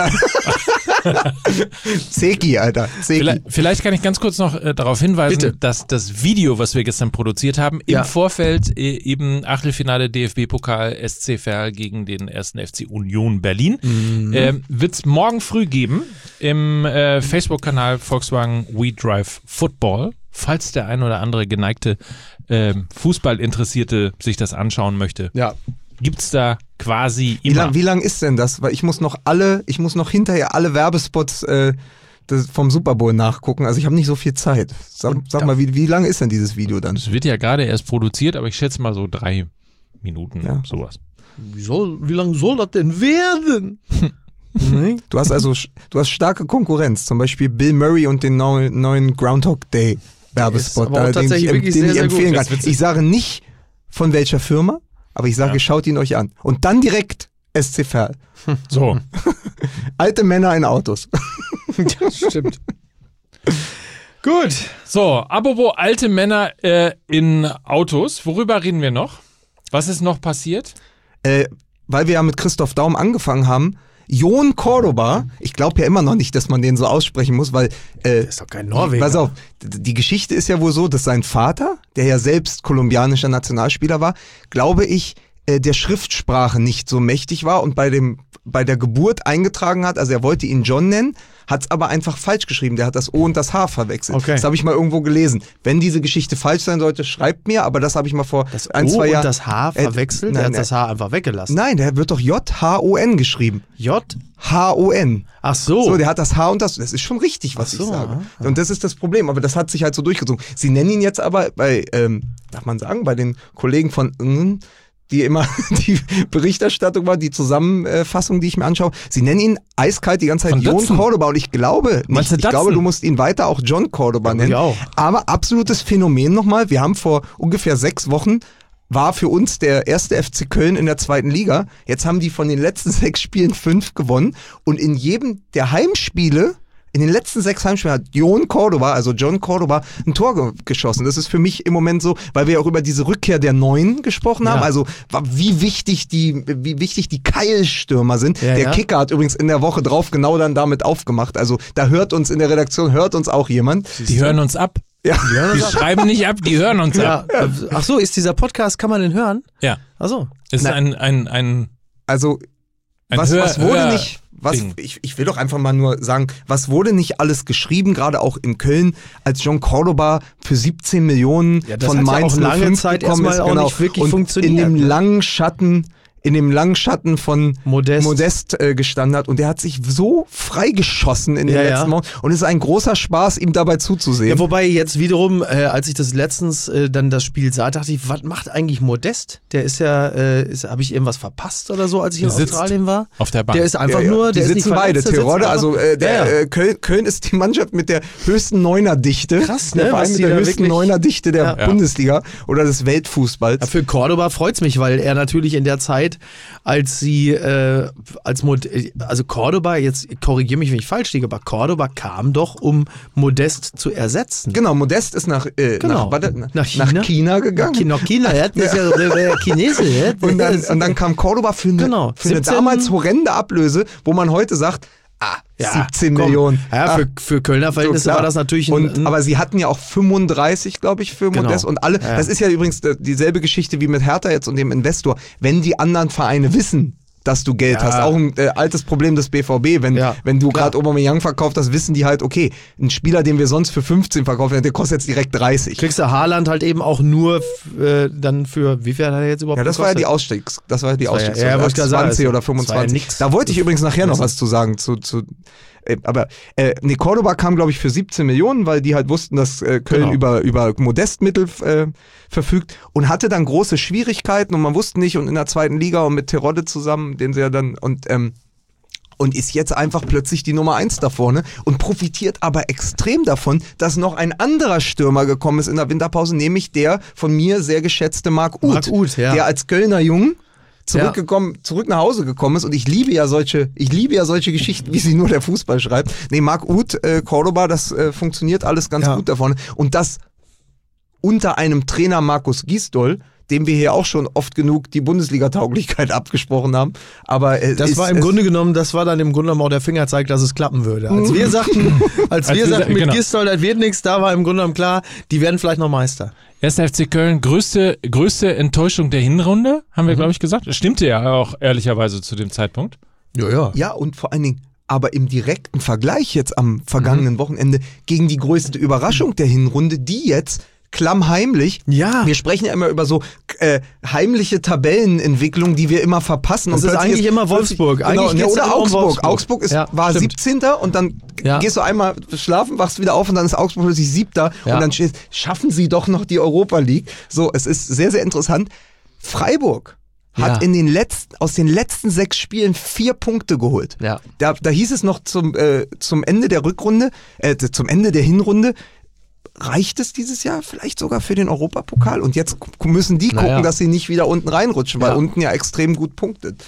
Zeki, Alter. Zeki. Vielleicht, vielleicht kann ich ganz kurz noch äh, darauf hinweisen, Bitte. dass das Video, was wir gestern produziert haben, Ja. im Vorfeld äh, eben Achtelfinale D F B-Pokal S C Verl gegen den ersten F C Union Berlin, Mhm. ähm, wird es morgen früh geben im äh, Facebook-Kanal Volkswagen We Drive Football. Falls der ein oder andere geneigte ähm, Fußballinteressierte sich das anschauen möchte, Ja. gibt's da quasi Wie immer. lang, wie lang ist denn das? Weil ich muss noch alle, ich muss noch hinterher alle Werbespots äh, des, vom Super Bowl nachgucken. Also ich habe nicht so viel Zeit. Sag, sag mal, wie, wie lang ist denn dieses Video dann? Es wird ja gerade erst produziert, aber ich schätze mal so drei Minuten, Ja. sowas. Wie, soll, wie lange soll das denn werden? Nee? Du hast also du hast starke Konkurrenz, zum Beispiel Bill Murray und den neuen, neuen Groundhog Day Werbespot, Der ist aber auch da, den tatsächlich ich, wirklich den sehr, ich sehr empfehlen gut. kann. Das ist witzig. Ich sage nicht von welcher Firma, aber ich sage, Ja. schaut ihn euch an. Und dann direkt S C Verl. So. Alte Männer in Autos. Das stimmt. Gut. So, apropos alte Männer äh, in Autos, worüber reden wir noch? Was ist noch passiert? äh, weil wir ja mit Christoph Daum angefangen haben, Jon Cordoba, ich glaube ja immer noch nicht, dass man den so aussprechen muss, weil äh, Das ist doch kein Norweger. pass auf, d- die Geschichte ist ja wohl so, dass sein Vater, der ja selbst kolumbianischer Nationalspieler war, glaube ich, äh, der Schriftsprache nicht so mächtig war und bei dem bei der Geburt eingetragen hat, also er wollte ihn John nennen, hat es aber einfach falsch geschrieben. Der hat das O und das H verwechselt. Okay. Das habe ich mal irgendwo gelesen. Wenn diese Geschichte falsch sein sollte, schreibt mir, aber das habe ich mal vor Das ein, O zwei und Jahren... das H Äh, verwechselt? nein, Er hat nein. das H einfach weggelassen. Nein, der wird doch J H O N geschrieben. J? H O N. Ach so. So, der hat das H und das. Das ist schon richtig, was Ach so, ich sage. ja. Und das ist das Problem. Aber das hat sich halt so durchgezogen. Sie nennen ihn jetzt aber bei, ähm, darf man sagen, bei den Kollegen von mm, die immer die Berichterstattung war, die Zusammenfassung, die ich mir anschaue. Sie nennen ihn eiskalt die ganze Zeit Von Jon Dutsen? Cordoba und ich glaube Meinst nicht, du ich glaube, Dutsen? du musst ihn weiter auch John Cordoba nennen. ich auch. Aber absolutes Phänomen nochmal, wir haben vor ungefähr sechs Wochen war für uns der erste F C Köln in der zweiten Liga. Jetzt haben die von den letzten sechs Spielen fünf gewonnen und in jedem der Heimspiele in den letzten sechs Heimspielen hat Jon Cordoba, also John Cordoba, ein Tor ge- geschossen. Das ist für mich im Moment so, weil wir ja auch über diese Rückkehr der Neuen gesprochen haben. Ja. Also wie wichtig die, wie wichtig die Keilstürmer sind. Ja, der ja. Kicker hat übrigens in der Woche drauf genau dann damit aufgemacht. Also da hört uns in der Redaktion, hört uns auch jemand. Die hören uns ab. Ja. Die schreiben nicht ab, die hören uns ab. Ja. Ach so, ist dieser Podcast, kann man den hören? Ja. Ach so. Ist Na- ein, ein, ein, Also ein was, Hör- was wurde Hör- nicht, was, Ding. ich, ich will doch einfach mal nur sagen, was wurde nicht alles geschrieben, gerade auch in Köln, als John Cordoba für siebzehn Millionen Ja, das von hat ja Mainz auch lange null fünf Zeit gekommen erstmal ist, auch genau. nicht wirklich und funktioniert, in dem ne? langen Schatten, in dem langen Schatten von Modest. Modest äh, gestanden hat und der hat sich so freigeschossen in den Ja, ja. letzten Wochen und es ist ein großer Spaß, ihm dabei zuzusehen. Ja, wobei jetzt wiederum, äh, als ich das letztens äh, dann das Spiel sah, dachte ich, was macht eigentlich Modest? Der ist ja, äh, ist, habe ich irgendwas verpasst oder so, als ich in Der sitzt Australien war? auf der Bank. Der ist einfach Ja, ja. nur, die der sitzen ist nicht beide, verletzt, der sitzt Terodde, einfach- also äh, der, ja, ja. Äh, Köln, Köln ist die Mannschaft mit der höchsten Neunerdichte. Krass, ne, Der Verein was mit die der da höchsten wirklich- Neunerdichte der Ja. Bundesliga oder des Weltfußballs. Ja, für Cordoba freut's mich, weil er natürlich in der Zeit, als sie, äh, als Mod also Cordoba, jetzt korrigiere mich, wenn ich falsch liege, aber Cordoba kam doch, um Modest zu ersetzen. Genau, Modest ist nach, äh, Genau. nach, warte, Nach nach, China? China? China gegangen. Nach China, er ist ja der, der Chinese. Ja. Und dann, und dann kam Cordoba für eine, Genau. für eine siebzehn damals horrende Ablöse, wo man heute sagt, ah, Ja, siebzehn komm. Millionen. Ja, ah, für, für Kölner Verhältnisse so, klar. war das natürlich ein, und, ein aber sie hatten ja auch fünfunddreißig, glaube ich, für Genau. Modest und alle. Ja. Das ist ja übrigens äh, dieselbe Geschichte wie mit Hertha jetzt und dem Investor. Wenn die anderen Vereine wissen, dass du Geld Ja. hast, auch ein äh, altes Problem des B V B, wenn, Ja, wenn du klar. gerade Aubameyang verkauft hast, wissen die halt, okay, ein Spieler, den wir sonst für fünfzehn verkaufen, der kostet jetzt direkt dreißig. kriegst du Haaland halt eben auch nur f- äh, dann für, wie viel hat er jetzt überhaupt Ja, das war ja die gekostet? Ausstiegs, das war ja die war ja- Ausstiegs, ja, wollte ich gerade sagen, zwanzig das- oder das war ja fünfundzwanzig. nix. Da wollte ich übrigens nachher noch was zu sagen zu, zu äh, aber äh, nee, Cordoba kam glaube ich für siebzehn Millionen, weil die halt wussten, dass äh, Köln Genau. über über Modestmittel äh, verfügt und hatte dann große Schwierigkeiten und man wusste nicht und in der zweiten Liga und mit Terodde zusammen, den sie ja dann und ähm, und ist jetzt einfach plötzlich die Nummer eins da vorne und profitiert aber extrem davon, dass noch ein anderer Stürmer gekommen ist in der Winterpause, nämlich der von mir sehr geschätzte Marc Uth, Marc Uth, ja. der als Kölner Jung zurückgekommen, zurück nach Hause gekommen ist und ich liebe ja solche, ich liebe ja solche Geschichten, wie sie nur der Fußball schreibt. Nee, Marc Uth, äh, Cordoba, das äh, funktioniert alles ganz Ja. gut da vorne und das unter einem Trainer Markus Gisdol, dem wir hier auch schon oft genug die Bundesliga-Tauglichkeit abgesprochen haben. Aber äh, Das ist, war im es, Grunde genommen, das war dann im Grunde genommen auch der Fingerzeig, dass es klappen würde. Als wir sagten, als Als wir wir sagten sa- mit genau. Gistol, das wird nichts, da war im Grunde genommen klar, die werden vielleicht noch Meister. Erster F C Köln, größte, größte Enttäuschung der Hinrunde, haben wir, glaube ich, gesagt. Das stimmte ja auch ehrlicherweise zu dem Zeitpunkt. Ja, ja. Ja, und vor allen Dingen, aber im direkten Vergleich jetzt am vergangenen Mhm. Wochenende gegen die größte Überraschung der Hinrunde, die jetzt klammheimlich, Ja. wir sprechen ja immer über so äh, heimliche Tabellenentwicklung, die wir immer verpassen. Das und ist plötzlich eigentlich immer plötzlich- Wolfsburg. Genau, Eigentlich ja, geht's oder immer um Augsburg. Wolfsburg. Augsburg ist, Ja, war stimmt. siebzehnter und dann Ja. gehst du einmal schlafen, wachst wieder auf und dann ist Augsburg plötzlich siebter Ja. und dann steht, schaffen sie doch noch die Europa League. So, es ist sehr, sehr interessant. Freiburg hat Ja. in den letzten, aus den letzten sechs Spielen vier Punkte geholt. Ja. Da, da hieß es noch zum, äh, zum Ende der Rückrunde, äh, zum Ende der Hinrunde, reicht es dieses Jahr vielleicht sogar für den Europapokal? Und jetzt gu- müssen die Naja. gucken, dass sie nicht wieder unten reinrutschen, weil Ja. unten ja extrem gut punktet.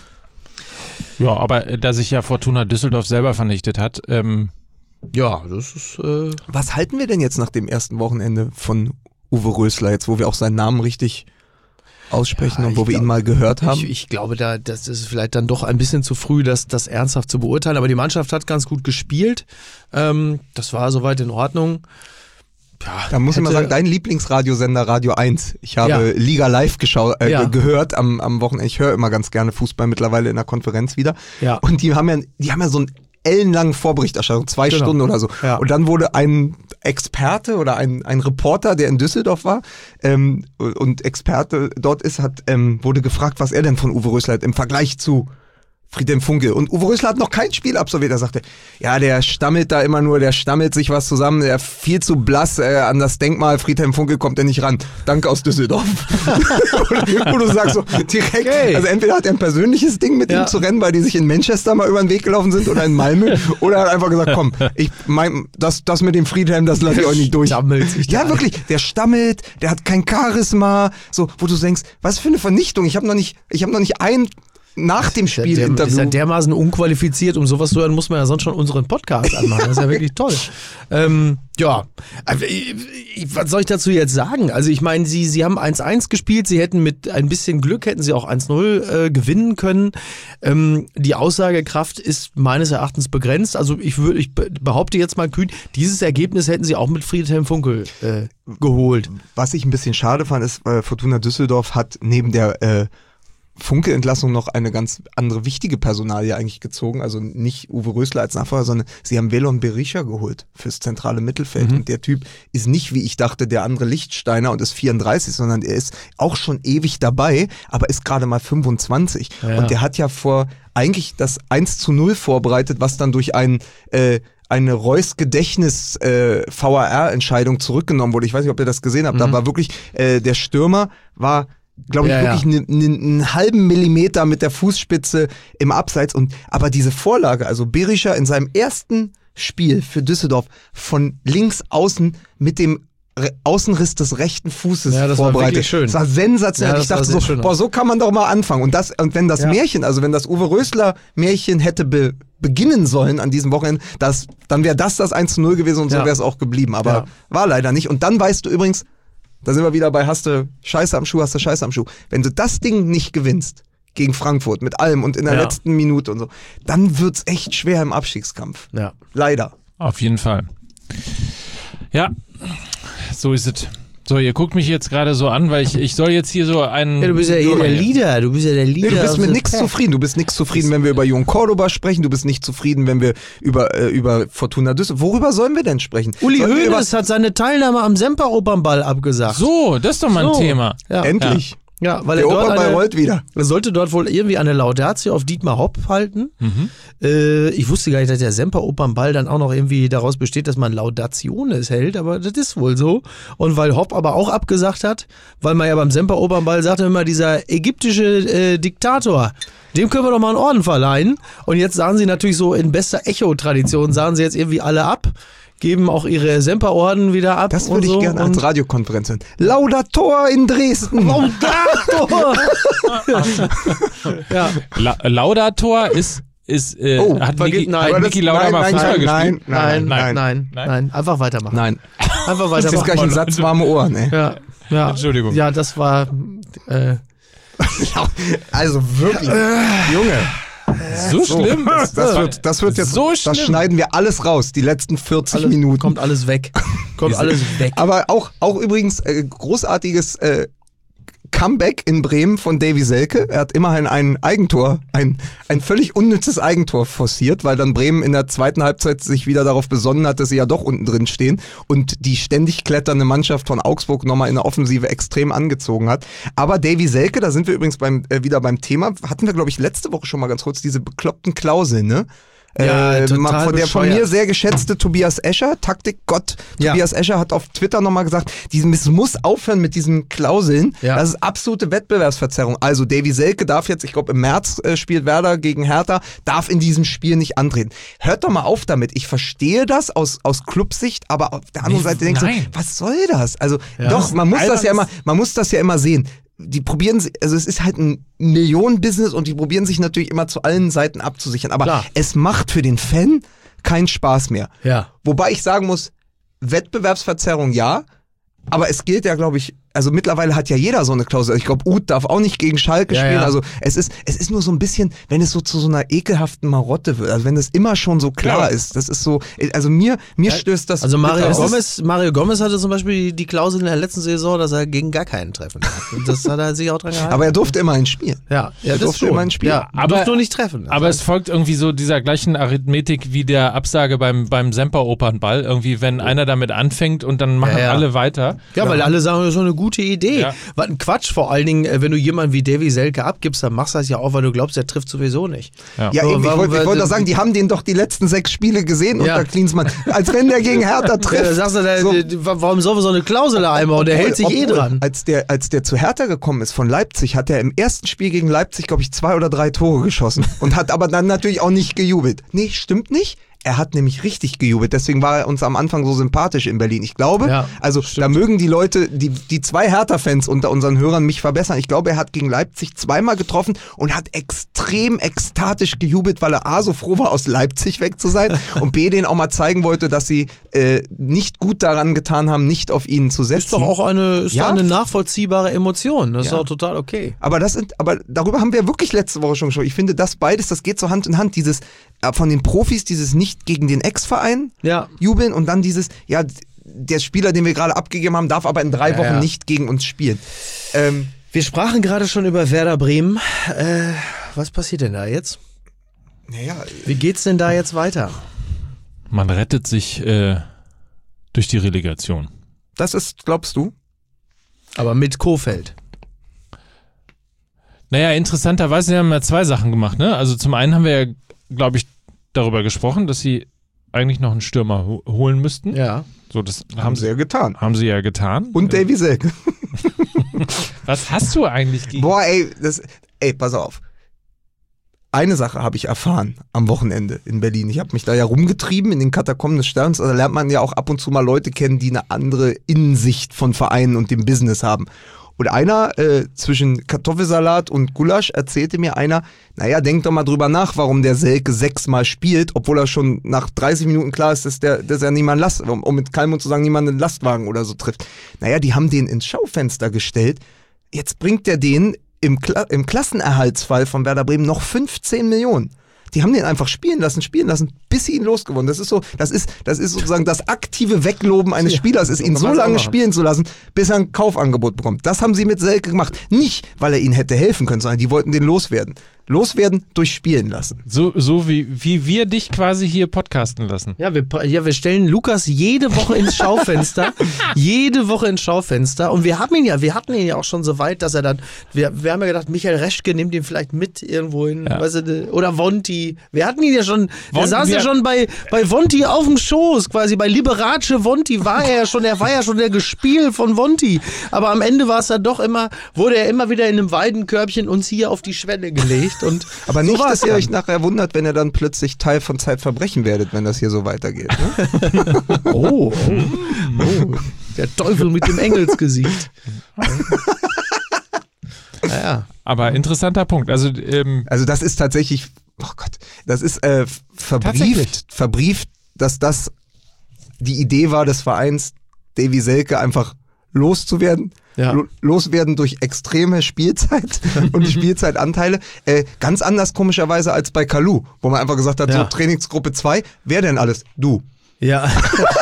Ja, aber äh, da sich ja Fortuna Düsseldorf selber vernichtet hat, ähm, Ja, das ist, äh, Was halten wir denn jetzt nach dem ersten Wochenende von Uwe Rösler, jetzt wo wir auch seinen Namen richtig aussprechen Ja, und wo ich wir ihn glaub- mal gehört haben? Ich, ich glaube, da, das ist vielleicht dann doch ein bisschen zu früh, das, das ernsthaft zu beurteilen. Aber die Mannschaft hat ganz gut gespielt. Ähm, das war soweit in Ordnung. Ja, Da muss ich mal hätte- sagen, dein Lieblingsradiosender Radio eins. Ich habe Ja. Liga Live geschau äh, Ja. gehört am, am Wochenende. Ich höre immer ganz gerne Fußball mittlerweile in der Konferenz wieder. Ja. Und die haben ja, die haben ja so einen ellenlangen Vorberichterstattung, zwei Genau. Stunden oder so. Ja. Und dann wurde ein Experte oder ein, ein Reporter, der in Düsseldorf war ähm, und Experte dort ist, hat ähm, wurde gefragt, was er denn von Uwe Rösler hat im Vergleich zu Friedhelm Funkel. Und Uwe Rösler hat noch kein Spiel absolviert. Er sagte, ja, der stammelt da immer nur, der stammelt sich was zusammen, der viel zu blass äh, an das Denkmal Friedhelm Funkel kommt er nicht ran. Danke aus Düsseldorf. Wo du sagst so direkt, okay. Also entweder hat er ein persönliches Ding mit ja. ihm zu rennen, weil die sich in Manchester mal über den Weg gelaufen sind oder in Malmö, oder er hat einfach gesagt, komm, ich mein, das, das mit dem Friedhelm, das lasse ich euch nicht durch. Sich ja, wirklich, der stammelt, der hat kein Charisma, so, wo du denkst, was für eine Vernichtung, ich habe noch nicht, ich habe noch nicht ein nach dem Spiel der, Interview. Ist ja dermaßen unqualifiziert, um sowas zu hören, muss man ja sonst schon unseren Podcast anmachen. Das ist ja wirklich toll. Ähm, ja, was soll ich dazu jetzt sagen? Also ich meine, sie, sie haben eins eins gespielt, sie hätten mit ein bisschen Glück, hätten sie auch eins null äh, gewinnen können. Ähm, die Aussagekraft ist meines Erachtens begrenzt. Also ich, würd, ich behaupte jetzt mal kühn, dieses Ergebnis hätten sie auch mit Friedhelm Funkel äh, geholt. Was ich ein bisschen schade fand, ist, äh, Fortuna Düsseldorf hat neben der äh, Funke-Entlassung noch eine ganz andere wichtige Personalie eigentlich gezogen, also nicht Uwe Rösler als Nachfolger, sondern sie haben Velon Berisha geholt fürs zentrale Mittelfeld. Mhm. Und der Typ ist nicht, wie ich dachte, der andere Lichtsteiner und ist vierunddreißig, sondern er ist auch schon ewig dabei, aber ist gerade mal fünfundzwanzig. Ja. Und der hat ja vor eigentlich das eins zu null vorbereitet, was dann durch einen äh, eine Reus-Gedächtnis-V A R-Entscheidung zurückgenommen wurde. Ich weiß nicht, ob ihr das gesehen habt. Mhm. Da war wirklich, äh, der Stürmer war glaube ich, ja, wirklich ja. einen ne, ne halben Millimeter mit der Fußspitze im Abseits. Und aber diese Vorlage, also Berisha in seinem ersten Spiel für Düsseldorf von links außen mit dem Re- Außenriss des rechten Fußes ja, das vorbereitet. War schön. Das war sensationell. Ja, ich dachte so, boah, so kann man doch mal anfangen. Und das, und wenn das ja. Märchen, also wenn das Uwe Rösler Märchen hätte be, beginnen sollen an diesem Wochenende, das, dann wäre das das eins zu null gewesen und so ja. wäre es auch geblieben. Aber ja. war leider nicht. Und dann weißt du übrigens, da sind wir wieder bei, hast du Scheiße am Schuh, hast du Scheiße am Schuh. Wenn du das Ding nicht gewinnst, gegen Frankfurt, mit allem und in der ja. letzten Minute und so, dann wird's echt schwer im Abstiegskampf. Ja. Leider. Auf jeden Fall. Ja, so ist es. So, ihr guckt mich jetzt gerade so an, weil ich, ich soll jetzt hier so einen... Ja, du bist ja eh der Leader, du bist ja der Leader. Nee, du bist mit nichts zufrieden. Du bist nichts zufrieden, wenn wir über Jon Cordoba sprechen. Du bist nicht zufrieden, wenn wir über, äh, über Fortuna Düsseldorf... Worüber sollen wir denn sprechen? Uli Sollen Hoeneß hat seine Teilnahme am Semper-Opernball abgesagt. So, das ist doch mal ein so. Thema. Ja. Endlich. Ja. Ja, weil der er dort Opernball eine, rollt wieder. Er sollte dort wohl irgendwie eine Laudatio auf Dietmar Hopp halten. Mhm. Äh, ich wusste gar nicht, dass der Semper-Opernball dann auch noch irgendwie daraus besteht, dass man Laudationes hält, aber das ist wohl so. Und weil Hopp aber auch abgesagt hat, weil man ja beim Semper-Opernball sagte immer, dieser ägyptische äh, Diktator, dem können wir doch mal einen Orden verleihen. Und jetzt sagen sie natürlich so in bester Echo-Tradition, sagen sie jetzt irgendwie alle ab. Geben auch ihre Semperorden wieder ab. Das würde ich so gerne als Radiokonferenz hören. Laudator in Dresden. Laudator! ja. La- Laudator ist, ist äh, oh, hat Niki, nein, hat Niki Lauda mal Fußball gespielt? Nein nein nein, nein, nein, nein, nein. Einfach weitermachen. Nein. Einfach weitermachen. Das ist gleich ein Satz warme Ohren, ey. Ja, ja. Entschuldigung. Ja, das war, äh, also wirklich, Junge. So, so schlimm? Das, das, wird, das wird jetzt, so das schneiden wir alles raus, die letzten vierzig alles, Minuten. Kommt alles weg. Kommt alles weg. Aber auch, auch übrigens äh, großartiges äh, Comeback in Bremen von Davy Selke. Er hat immerhin ein Eigentor, ein, ein völlig unnützes Eigentor forciert, weil dann Bremen in der zweiten Halbzeit sich wieder darauf besonnen hat, dass sie ja doch unten drin stehen und die ständig kletternde Mannschaft von Augsburg nochmal in der Offensive extrem angezogen hat. Aber Davy Selke, da sind wir übrigens beim, äh, wieder beim Thema, hatten wir glaube ich letzte Woche schon mal ganz kurz diese bekloppten Klauseln, ne? Ja, äh, total von der von bescheuert. mir sehr geschätzte Tobias Escher, Taktikgott Ja. Tobias Escher hat auf Twitter nochmal gesagt, diesem, es muss aufhören mit diesen Klauseln. Ja. Das ist absolute Wettbewerbsverzerrung. Also Davy Selke darf jetzt, ich glaube im März äh, spielt Werder gegen Hertha, darf in diesem Spiel nicht antreten. Hört doch mal auf damit. Ich verstehe das aus, aus Clubsicht, aber auf der anderen Nee, Seite denkst du, nein. was soll das? Also Ja. doch, man muss das Albernes- ja immer, man muss das ja immer sehen. Die probieren, si- also es ist halt ein Millionen-Business und die probieren sich natürlich immer zu allen Seiten abzusichern. Aber Klar. es macht für den Fan keinen Spaß mehr. Ja. Wobei ich sagen muss, Wettbewerbsverzerrung ja, aber es gilt ja, glaube ich, also mittlerweile hat ja jeder so eine Klausel. Ich glaube, Uth darf auch nicht gegen Schalke Ja, spielen. ja. Also es ist, es ist nur so ein bisschen, wenn es so zu so einer ekelhaften Marotte wird, also wenn das immer schon so klar Ja. ist, das ist so, also mir, mir stößt das. Also Mario das ist- Gomez, Mario Gomez hatte zum Beispiel die, die Klausel in der letzten Saison, dass er gegen gar keinen treffen darf. Und das hat er sich auch dran gehalten. Aber er durfte immerhin spielen. ja, ja, das durfte schon. immer ein Spiel. Ja, Aber- aber durfte nur nicht treffen. Aber es folgt irgendwie so dieser gleichen Arithmetik wie der Absage beim, beim Semper-Opernball. Irgendwie, wenn einer damit anfängt und dann machen Ja, ja. alle weiter. ja, weil alle sagen, das ist so eine gute Idee. Ja. Was ein Quatsch, vor allen Dingen, wenn du jemanden wie Davy Selke abgibst, dann machst du das ja auch, weil du glaubst, er trifft sowieso nicht. Ja, Ja, Aber eben, ich warum- wollte wollt doch sagen, die haben den doch die letzten sechs Spiele gesehen Ja. unter Klinsmann, als wenn der gegen Hertha Ja, trifft. da sagst du, der, So. der, warum sollen wir so eine Klausel einbauen? Der hält sich eh Obwohl, dran. Als der, als der zu Hertha gekommen ist von Leipzig, hat er im ersten Spiel gegen Leipzig, glaube ich, zwei oder drei Tore geschossen und hat aber dann natürlich auch nicht gejubelt. Nee, stimmt nicht. Er hat nämlich richtig gejubelt, deswegen war er uns am Anfang so sympathisch in Berlin. Ich glaube, Ja, also da mögen die Leute, die, die zwei Hertha-Fans unter unseren Hörern mich verbessern. Ich glaube, er hat gegen Leipzig zweimal getroffen und hat extrem ekstatisch gejubelt, weil er A, so froh war, aus Leipzig weg zu sein und B, denen auch mal zeigen wollte, dass sie äh, nicht gut daran getan haben, nicht auf ihn zu setzen. Ist doch auch eine, ist Ja. doch eine nachvollziehbare Emotion. Das ist Ja. doch total okay. Aber das sind, aber darüber haben wir wirklich letzte Woche schon gesprochen. Ich finde, das beides, das geht so Hand in Hand. Dieses äh, von den Profis, dieses nicht gegen den Ex-Verein Ja. jubeln und dann dieses, ja, der Spieler, den wir gerade abgegeben haben, darf aber in drei Ja, Wochen ja. nicht gegen uns spielen. Ähm, Wir sprachen gerade schon über Werder Bremen. Äh, was passiert denn da jetzt? naja, Wie geht's denn da jetzt weiter? Man rettet sich äh, durch die Relegation. das ist, glaubst du? Aber mit Kofeld. Naja, interessanterweise haben wir zwei Sachen gemacht. Ne? Also zum einen haben wir ja, glaube ich, darüber gesprochen, dass sie eigentlich noch einen Stürmer ho- holen müssten. Ja. So, das Haben haben sie sie, ja getan. haben sie ja getan. Und Äh, Davy Selke. Was hast du eigentlich gegen... Boah, ey, das, ey, pass auf. Eine Sache habe ich erfahren am Wochenende in Berlin. Ich habe mich da ja rumgetrieben in den Katakomben des Sterns. Da lernt man ja auch ab und zu mal Leute kennen, die eine andere Innensicht von Vereinen und dem Business haben. Und einer äh, zwischen Kartoffelsalat und Gulasch erzählte mir einer, naja, denk doch mal drüber nach, warum der Selke sechsmal spielt, obwohl er schon nach dreißig Minuten klar ist, dass, der, dass er niemand Last, um, um mit Kalmund zu sagen, niemand einen Lastwagen oder so trifft. Naja, die haben den ins Schaufenster gestellt. Jetzt bringt der den im, Kla im Klassenerhaltsfall von Werder Bremen noch fünfzehn Millionen. Die haben den einfach spielen lassen, spielen lassen, bis sie ihn losgewonnen. Das ist so, das ist, das ist sozusagen das aktive Wegloben eines Ja, Spielers, ist so ihn kann so man's auch lange machen. spielen zu lassen, bis er ein Kaufangebot bekommt. Das haben sie mit Selke gemacht. Nicht, weil er ihnen hätte helfen können, sondern die wollten den loswerden. Loswerden durch Spielen lassen. So, so wie, wie wir dich quasi hier podcasten lassen. Ja wir, ja, wir stellen Lukas jede Woche ins Schaufenster. jede Woche ins Schaufenster. Und wir haben ihn ja, wir hatten ihn ja auch schon so weit, dass er dann, wir, wir haben ja gedacht, Michael Reschke nimmt ihn vielleicht mit irgendwo hin, Ja. weißt du, oder Vonti. Wir hatten ihn ja schon, der Von- saß ja wir- schon bei, bei Vonti auf dem Schoß, quasi bei Liberace Vonti war er ja schon, er war ja schon der Gespiel von Vonti. Aber am Ende war es dann doch immer, wurde er immer wieder in einem Weidenkörbchen uns hier auf die Schwelle gelegt. Und Aber so nicht, war's dass ihr dann. euch nachher wundert, wenn ihr dann plötzlich Teil von Zeitverbrechen werdet, wenn das hier so weitergeht. Ne? Oh, oh, oh. Der Teufel mit dem Engelsgesicht. Naja. Aber interessanter Punkt. Also, ähm, Also das ist tatsächlich, oh Gott, das ist äh, Tatsächlich. verbrieft, verbrieft, dass das die Idee war des Vereins, Davy Selke einfach loszuwerden. Ja. Lo- Loswerden durch extreme Spielzeit und die Spielzeitanteile. Äh, ganz anders komischerweise als bei Kalou, wo man einfach gesagt hat, Ja. so Trainingsgruppe zwei, wer denn alles? Du. Ja.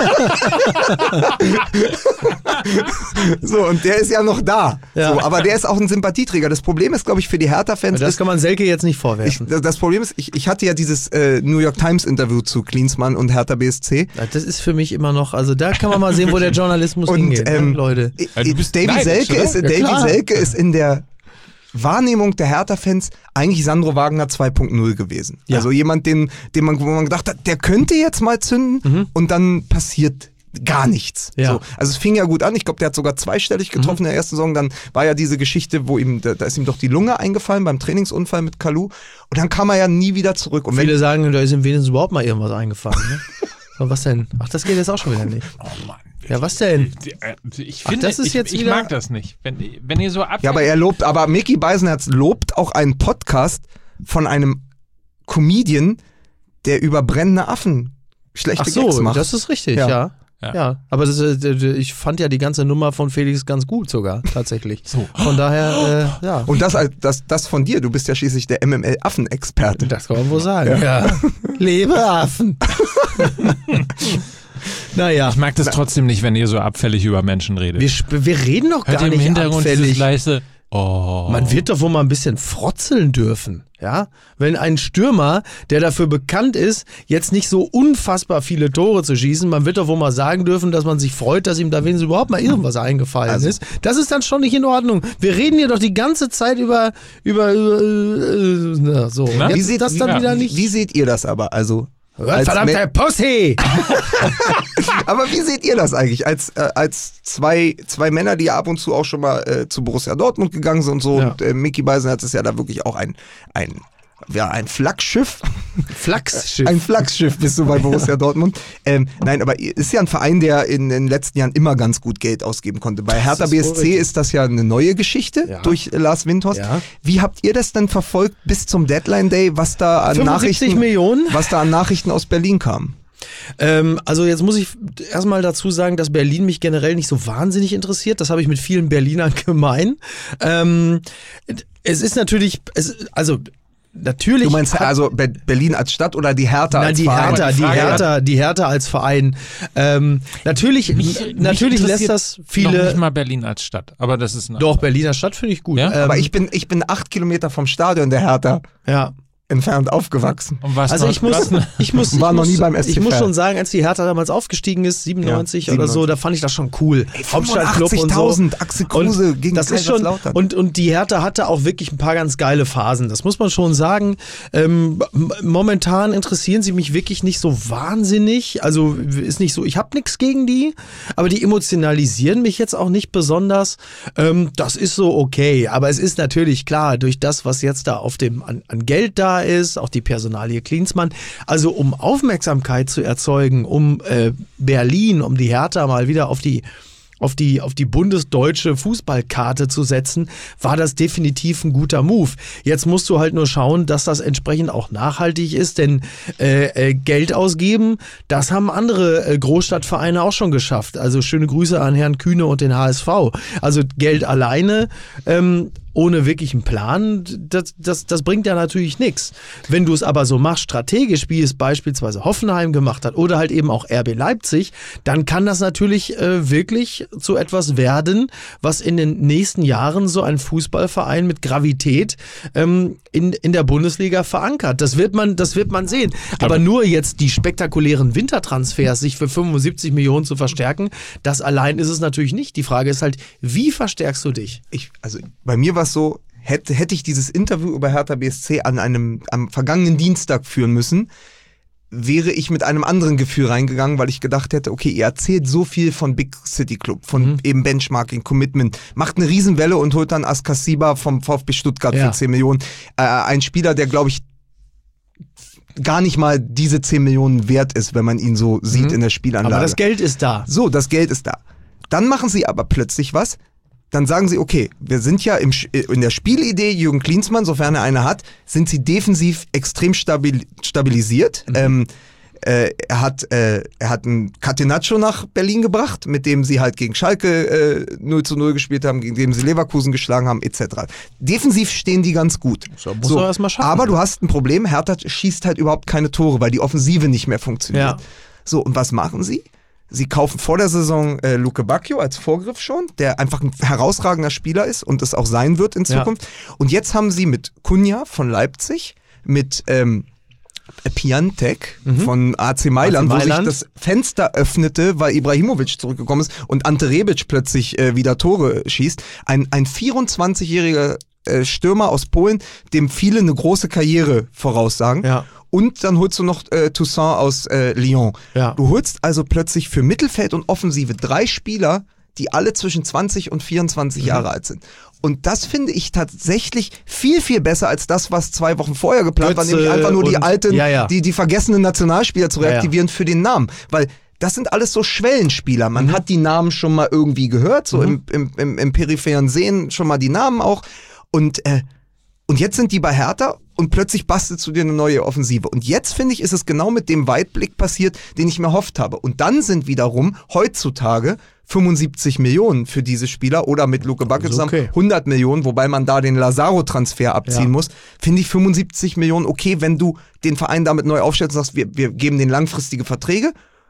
So, und der ist ja noch da. Ja. So, aber der ist auch ein Sympathieträger. Das Problem ist, glaube ich, für die Hertha-Fans Das ist, kann man Selke jetzt nicht ich, vorwerfen. das das Problem ist, ich, ich hatte ja dieses äh, New York Times Interview zu Klinsmann und Hertha B S C. Das ist für mich immer noch, also da kann man mal sehen, wo der Journalismus Und hingeht, ähm, ne, Leute. i- Ja, du bist Davy neidisch, Selke oder? ist, Ja, Davy klar. Selke ist in der Wahrnehmung der Hertha-Fans eigentlich Sandro Wagner zwei Punkt null gewesen. Ja. Also jemand, den, den man, wo man gedacht hat, der könnte jetzt mal zünden und dann passiert gar nichts. Ja. So, also es fing ja gut an. Ich glaube, der hat sogar zweistellig getroffen in der ersten Saison. Dann war ja diese Geschichte, wo ihm, da, da ist ihm doch die Lunge eingefallen beim Trainingsunfall mit Kalou. Und dann kam er ja nie wieder zurück. Und wenn, Viele sagen, da ist ihm wenigstens überhaupt mal irgendwas eingefallen. Ne? Aber was denn? Ach, das geht jetzt auch schon wieder nicht. oh Mann. Ja, was denn? Ich finde, das ist ich, jetzt ich wieder- mag das nicht. Wenn, wenn ihr so ab. ja, aber er lobt, aber Micky Beisenherz lobt auch einen Podcast von einem Comedian, der über brennende Affen schlechte Ach so, Gags macht. das ist richtig, Ja. ja. Ja, Ja. aber das, äh, ich fand ja die ganze Nummer von Felix ganz gut sogar, tatsächlich. So. Von daher, äh, ja. Und das, als- das, das von dir, du bist ja schließlich der M M L-Affen-Experte. Das kann man wohl sagen. Ja. Lebe Affen. Naja, Ich mag das trotzdem nicht, wenn ihr so abfällig über Menschen redet. wir, sp- wir reden doch Hört gar ihr im nicht Hintergrund dieses abfällig. leise. Oh. Man wird doch wohl mal ein bisschen frotzeln dürfen, ja? Wenn ein Stürmer, der dafür bekannt ist, jetzt nicht so unfassbar viele Tore zu schießen, man wird doch wohl mal sagen dürfen, dass man sich freut, dass ihm da wenigstens überhaupt mal irgendwas eingefallen also. ist. Das ist dann schon nicht in Ordnung. Wir reden hier doch die ganze Zeit über, über, über äh, na, so. Na? Jetzt Wie ist seht, das dann wie, wieder nicht. wie seht ihr das aber? Also als Verdammter Me- Pussy! Aber wie seht ihr das eigentlich als äh, als zwei zwei Männer, die ja ab und zu auch schon mal äh, zu Borussia Dortmund gegangen sind und so? Ja. Und äh, Micky Beisenherz ist ja da wirklich auch ein ein ja, ein Flaggschiff. Flachsschiff. Ein Flaggschiff bist du bei Borussia Dortmund. Ähm, nein, aber ist ja ein Verein, der in den letzten Jahren immer ganz gut Geld ausgeben konnte. Bei Hertha ist B S C richtig. ist das ja eine neue Geschichte Ja. durch äh, Lars Windhorst. Ja. Wie habt ihr das denn verfolgt bis zum Deadline Day, was da an fünfundsiebzig Nachrichten, Millionen? was da an Nachrichten aus Berlin kam? Ähm, also jetzt muss ich erstmal dazu sagen, dass Berlin mich generell nicht so wahnsinnig interessiert. Das habe ich mit vielen Berlinern gemein. Ähm, es ist natürlich, es, also natürlich. Du meinst hat, also Be- Berlin als Stadt oder die Hertha Nein, als die Verein? Hertha, die Frage, Hertha, die Hertha als Verein. Ähm, natürlich, Mich- natürlich mich lässt das interessiert Noch viele. nicht mal Berlin als Stadt, aber das ist eine Doch, Berliner Stadt finde ich gut. Ja? Ähm, Aber ich bin, ich bin acht Kilometer vom Stadion der Hertha ja. entfernt aufgewachsen. Und was Also noch, ich muss, was, ich muss, ich War noch muss, nie beim S C ich muss Verl. schon sagen, als die Hertha damals aufgestiegen ist, siebenundneunzig Ja, oder so, siebenundneunzig. da fand ich das schon cool. Hauptstadtclub und so. fünfundachtzigtausend, Axel Kruse Und gegen das ist schon, Kaiserslautern. und, und die Hertha hatte auch wirklich ein paar ganz geile Phasen. Das muss man schon sagen. Ähm, m- momentan interessieren sie mich wirklich nicht so wahnsinnig. Also ist nicht so, ich habe nichts gegen die, aber die emotionalisieren mich jetzt auch nicht besonders. Ähm, das ist so okay. Aber es ist natürlich klar, durch das, was jetzt da auf dem an, an Geld da ist, auch die Personalie Klinsmann, also um Aufmerksamkeit zu erzeugen, um äh, Berlin, um die Hertha mal wieder auf die auf die, auf die bundesdeutsche Fußballkarte zu setzen, war das definitiv ein guter Move. Jetzt musst du halt nur schauen, dass das entsprechend auch nachhaltig ist, denn äh, äh, Geld ausgeben, das haben andere äh, Großstadtvereine auch schon geschafft. Also schöne Grüße an Herrn Kühne und den H S V. Also Geld alleine, ähm, ohne wirklichen Plan, das, das, das bringt ja natürlich nichts. Wenn du es aber so machst, strategisch, wie es beispielsweise Hoffenheim gemacht hat oder halt eben auch R B Leipzig, dann kann das natürlich äh, wirklich zu etwas werden, was in den nächsten Jahren so ein Fußballverein mit Gravität ähm, in, in der Bundesliga verankert. Das wird man, das wird man sehen. Aber nur jetzt die spektakulären Wintertransfers sich für fünfundsiebzig Millionen zu verstärken, das allein ist es natürlich nicht. Die Frage ist halt, wie verstärkst du dich? Ich, also bei mir war es so, hätte, hätte ich dieses Interview über Hertha B S C an einem am vergangenen Dienstag führen müssen, wäre ich mit einem anderen Gefühl reingegangen, weil ich gedacht hätte, okay, ihr erzählt so viel von Big City Club, von Mhm. eben Benchmarking, Commitment, macht eine Riesenwelle und holt dann Askasiba vom VfB Stuttgart Ja. für zehn Millionen. Äh, ein Spieler, der, glaube ich, gar nicht mal diese zehn Millionen wert ist, wenn man ihn so sieht Mhm. in der Spielanlage. Aber das Geld ist da. So, das Geld ist da. Dann machen sie aber plötzlich was. Dann sagen sie, okay, wir sind ja im, Sch- in der Spielidee Jürgen Klinsmann, sofern er eine hat, sind sie defensiv extrem stabil, stabilisiert. Mhm. Ähm, äh, er hat äh, er hat einen Catenaccio nach Berlin gebracht, mit dem sie halt gegen Schalke äh, null zu null gespielt haben, gegen dem sie Leverkusen geschlagen haben, et cetera. Defensiv stehen die ganz gut. So, muss man erst mal schaffen. Aber du hast ein Problem, Hertha schießt halt überhaupt keine Tore, weil die Offensive nicht mehr funktioniert. Ja. So, und was machen sie? Sie kaufen vor der Saison äh, Luke Bacchio als Vorgriff schon, der einfach ein herausragender Spieler ist und es auch sein wird in Ja. Zukunft. Und jetzt haben sie mit Cunha von Leipzig, mit ähm, Piatek von A C Mailand, A C wo sich Mailand. das Fenster öffnete, weil Ibrahimovic zurückgekommen ist und Ante Rebic plötzlich äh, wieder Tore schießt. Ein, ein vierundzwanzigjähriger äh, Stürmer aus Polen, dem viele eine große Karriere voraussagen. Ja. Und dann holst du noch äh, Toussaint aus äh, Lyon. Ja. Du holst also plötzlich für Mittelfeld und Offensive drei Spieler, die alle zwischen zwanzig und vierundzwanzig Mhm. Jahre alt sind. Und das finde ich tatsächlich viel, viel besser als das, was zwei Wochen vorher geplant war, Götze nämlich einfach nur die und- alten, ja, ja. Die, die vergessenen Nationalspieler zu Ja, ja. reaktivieren für den Namen. Weil das sind alles so Schwellenspieler. Man Mhm. hat die Namen schon mal irgendwie gehört, so im, im, im, im peripheren Sehen schon mal die Namen auch. Und, äh, und jetzt sind die bei Hertha und plötzlich bastelst du dir eine neue Offensive. Und jetzt, finde ich, ist es genau mit dem Weitblick passiert, den ich mir erhofft habe. Und dann sind wiederum heutzutage fünfundsiebzig Millionen für diese Spieler oder mit Luke Bacchio Also zusammen okay. hundert Millionen, wobei man da den Lazaro-Transfer abziehen Ja. muss. Finde ich fünfundsiebzig Millionen okay, wenn du den Verein damit neu aufstellst und sagst, wir, wir geben den langfristige Verträge.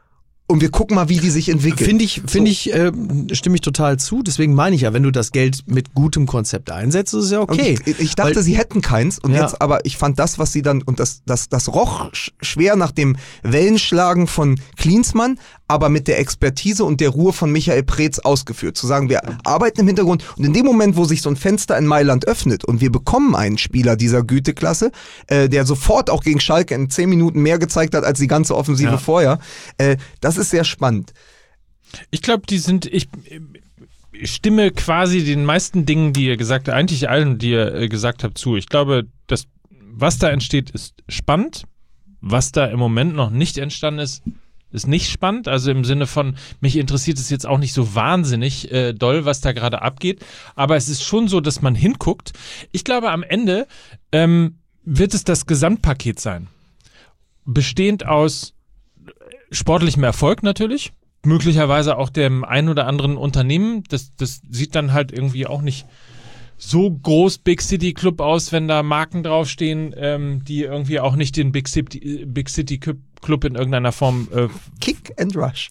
Und wir gucken mal, wie die sich entwickeln. Finde ich, finde so. ich, äh, stimme ich total zu. Deswegen meine ich ja, wenn du das Geld mit gutem Konzept einsetzt, ist es ja okay. Ich, ich dachte, Weil, sie hätten keins. Und ja. jetzt, aber ich fand das, was sie dann, und das, das, das roch schwer nach dem Wellenschlagen von Klinsmann, aber mit der Expertise und der Ruhe von Michael Preetz ausgeführt. Zu sagen, wir arbeiten im Hintergrund und in dem Moment, wo sich so ein Fenster in Mailand öffnet und wir bekommen einen Spieler dieser Güteklasse, äh, der sofort auch gegen Schalke in zehn Minuten mehr gezeigt hat als die ganze Offensive ja. vorher, äh, das ist sehr spannend. Ich glaube, die sind, ich, ich stimme quasi den meisten Dingen, die ihr gesagt habt, eigentlich allen, die ihr äh, gesagt habt, zu. Ich glaube, das, was da entsteht, ist spannend. Was da im Moment noch nicht entstanden ist, ist nicht spannend, also im Sinne von, mich interessiert es jetzt auch nicht so wahnsinnig äh, doll, was da gerade abgeht, aber es ist schon so, dass man hinguckt. Ich glaube, am Ende ähm, wird es das Gesamtpaket sein, bestehend aus sportlichem Erfolg natürlich, möglicherweise auch dem ein oder anderen Unternehmen, das, das sieht dann halt irgendwie auch nicht so groß Big City Club aus, wenn da Marken draufstehen, ähm, die irgendwie auch nicht den Big City, Big City Club in irgendeiner Form äh, Kick and Rush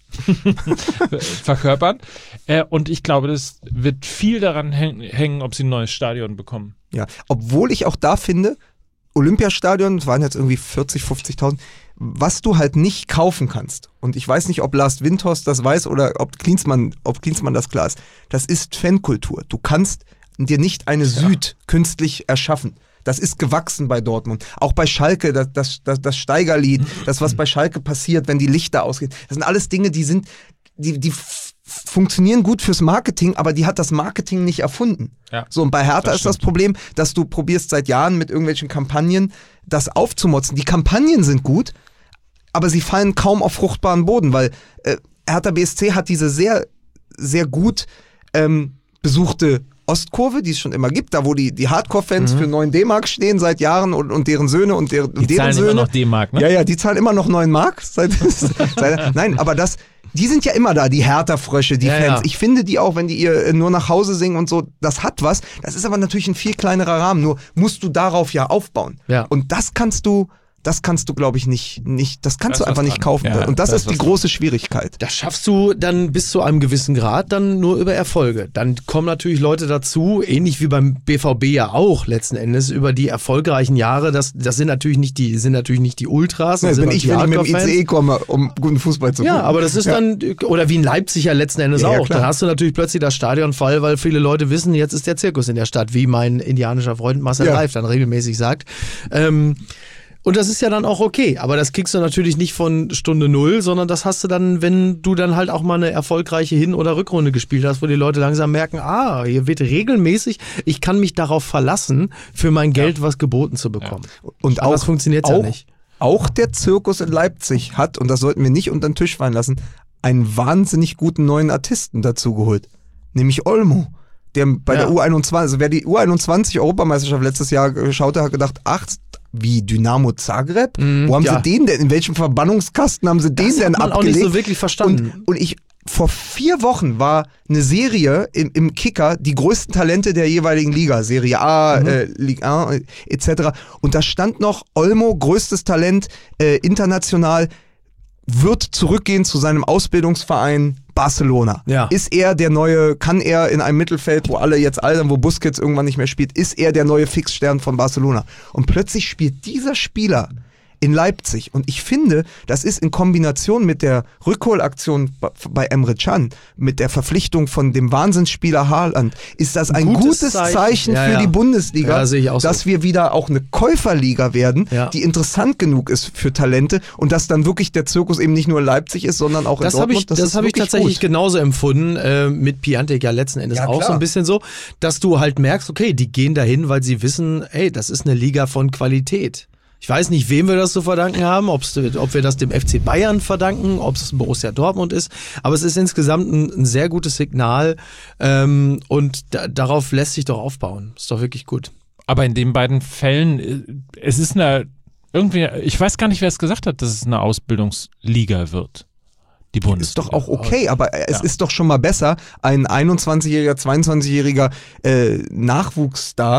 verkörpern. Äh, und ich glaube, das wird viel daran häng- hängen, ob sie ein neues Stadion bekommen. Ja, obwohl ich auch da finde, Olympiastadion, es waren jetzt irgendwie vierzig, fünfzigtausend, was du halt nicht kaufen kannst. Und ich weiß nicht, ob Lars Windhorst das weiß oder ob Klinsmann, ob Klinsmann das klar ist. Das ist Fankultur. Du kannst dir nicht eine ja. Süd künstlich erschaffen. Das ist gewachsen bei Dortmund. Auch bei Schalke, das, das, das, das Steigerlied, das, was bei Schalke passiert, wenn die Lichter ausgehen. Das sind alles Dinge, die sind, die, die f- funktionieren gut fürs Marketing, aber die hat das Marketing nicht erfunden. Ja, so, und bei Hertha das ist das Problem, dass du probierst seit Jahren mit irgendwelchen Kampagnen das aufzumotzen. Die Kampagnen sind gut, aber sie fallen kaum auf fruchtbaren Boden, weil äh, Hertha B S C hat diese sehr, sehr gut ähm, besuchte Ostkurve, die es schon immer gibt, da wo die, die Hardcore-Fans mhm. für neun D-Mark stehen seit Jahren und, und deren Söhne und, der, und die deren zahlen Söhne. immer noch D-Mark, ne? Ja, ja, die zahlen immer noch neun Mark. Seit, seit, nein, aber das, die sind ja immer da, die Hertha-Frösche, die ja, Fans. Ja. Ja. Ich finde die auch, wenn die ihr nur nach Hause singen und so, das hat was. Das ist aber natürlich ein viel kleinerer Rahmen, nur musst du darauf ja aufbauen. Ja. Und das kannst du Das kannst du, glaube ich, nicht, nicht, das kannst das du einfach nicht kaufen. Ja, und das, das ist die große Schwierigkeit. Das schaffst du dann bis zu einem gewissen Grad dann nur über Erfolge. Dann kommen natürlich Leute dazu, ähnlich wie beim B V B ja auch letzten Endes, über die erfolgreichen Jahre. Das, das sind natürlich nicht die, sind natürlich nicht die Ultras. Das sind bin ich, wenn ich mit dem I C E komme, um guten Fußball zu gucken. Ja, aber das ist ja. dann, oder wie in Leipzig ja letzten Endes ja, auch. Ja, dann hast du natürlich plötzlich das Stadion voll, weil viele Leute wissen, jetzt ist der Zirkus in der Stadt, wie mein indianischer Freund Marcel ja. Reif dann regelmäßig sagt. Ähm, Und das ist ja dann auch okay, aber das kriegst du natürlich nicht von Stunde Null, sondern das hast du dann, wenn du dann halt auch mal eine erfolgreiche Hin- oder Rückrunde gespielt hast, wo die Leute langsam merken, ah, hier wird regelmäßig, ich kann mich darauf verlassen, für mein Geld ja. was geboten zu bekommen. Ja. Und auch, das funktioniert ja nicht. Auch der Zirkus in Leipzig hat, und das sollten wir nicht unter den Tisch fallen lassen, einen wahnsinnig guten neuen Artisten dazu geholt, nämlich Olmo. Der bei ja. der U einundzwanzig, also wer die U einundzwanzig-Europameisterschaft letztes Jahr geschaut hat, hat gedacht, ach, wie Dynamo Zagreb? Mm, Wo haben ja. sie den denn? In welchem Verbannungskasten haben sie den das denn hat man abgelegt? Auch nicht so wirklich verstanden. Und, und ich, vor vier Wochen war eine Serie im, im Kicker, die größten Talente der jeweiligen Liga, Serie A, mhm. äh, Liga eins, et cetera. Und da stand noch, Olmo, größtes Talent, äh, international, wird zurückgehen zu seinem Ausbildungsverein Barcelona. Ja. Ist er der neue, kann er in einem Mittelfeld, wo alle jetzt altern, wo Busquets irgendwann nicht mehr spielt, ist er der neue Fixstern von Barcelona. Und plötzlich spielt dieser Spieler in Leipzig. Und ich finde, das ist in Kombination mit der Rückholaktion bei Emre Can, mit der Verpflichtung von dem Wahnsinnsspieler Haaland, ist das ein gutes, gutes Zeichen, Zeichen ja, für ja. die Bundesliga, ja, dass so. wir wieder auch eine Käuferliga werden, ja. die interessant genug ist für Talente und dass dann wirklich der Zirkus eben nicht nur in Leipzig ist, sondern auch in das Dortmund. Hab ich, das das habe ich tatsächlich gut. genauso empfunden, äh, mit Piatek ja letzten Endes ja, auch klar. so ein bisschen so, dass du halt merkst, okay, die gehen dahin, weil sie wissen, ey, das ist eine Liga von Qualität. Ich weiß nicht, wem wir das zu verdanken haben, ob's, ob wir das dem F C Bayern verdanken, ob es Borussia Dortmund ist, aber es ist insgesamt ein, ein sehr gutes Signal ähm, und da, darauf lässt sich doch aufbauen. Ist doch wirklich gut. Aber in den beiden Fällen, es ist eine, irgendwie, ich weiß gar nicht, wer es gesagt hat, dass es eine Ausbildungsliga wird. Die Bundesliga. Ist doch auch okay, aber es ja. ist doch schon mal besser, ein einundzwanzigjähriger, zweiundzwanzigjähriger äh, Nachwuchsstar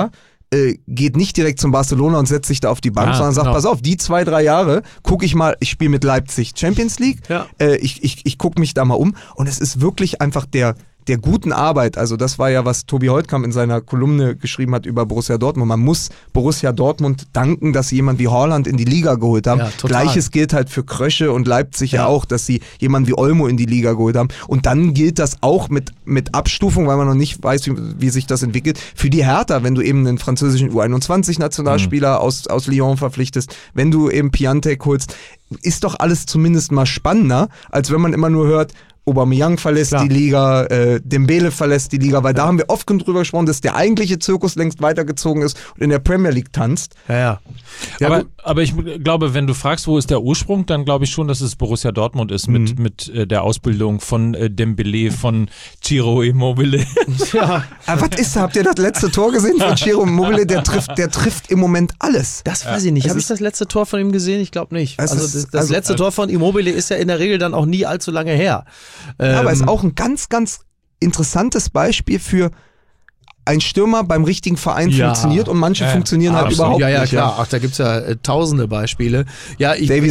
äh, geht nicht direkt zum Barcelona und setzt sich da auf die Bank, Ah, sondern sagt, genau. pass auf, die zwei, drei Jahre gucke ich mal, ich spiele mit Leipzig Champions League, Ja. äh, ich, ich, ich gucke mich da mal um und es ist wirklich einfach der der guten Arbeit, also das war ja, was Tobi Holtkamp in seiner Kolumne geschrieben hat über Borussia Dortmund. Man muss Borussia Dortmund danken, dass sie jemanden wie Haaland in die Liga geholt haben. Ja, total. Gleiches gilt halt für Krösche und Leipzig ja. Ja. auch, dass sie jemanden wie Olmo in die Liga geholt haben. Und dann gilt das auch mit, mit Abstufung, weil man noch nicht weiß, wie, wie sich das entwickelt. Für die Hertha, wenn du eben einen französischen U einundzwanzig-Nationalspieler mhm. aus, aus Lyon verpflichtest, wenn du eben Piatek holst, ist doch alles zumindest mal spannender, als wenn man immer nur hört, Aubameyang verlässt Klar. die Liga, äh, Dembele verlässt die Liga, weil ja. da haben wir oft genug drüber gesprochen, dass der eigentliche Zirkus längst weitergezogen ist und in der Premier League tanzt. Ja, ja. ja aber, gut. aber ich glaube, wenn du fragst, wo ist der Ursprung, dann glaube ich schon, dass es Borussia Dortmund ist Mhm. mit, mit äh, der Ausbildung von äh, Dembele, von Ciro Immobile. ja. Aber was ist da? Habt ihr das letzte Tor gesehen von Ciro Immobile? Der trifft, der trifft im Moment alles. Das weiß ich nicht. Es Habe ich ist- das letzte Tor von ihm gesehen? Ich glaube nicht. Es Also ist- das, das also- letzte Tor von Immobile ist ja in der Regel dann auch nie allzu lange her. Ähm, Ja, aber ist auch ein ganz, ganz interessantes Beispiel für ein Stürmer beim richtigen Verein Ja. funktioniert und manche Ja, funktionieren halt absolut. überhaupt ja, ja, nicht. klar. Ach, da gibt's ja äh, tausende Beispiele. Ja, ich, Davy ich,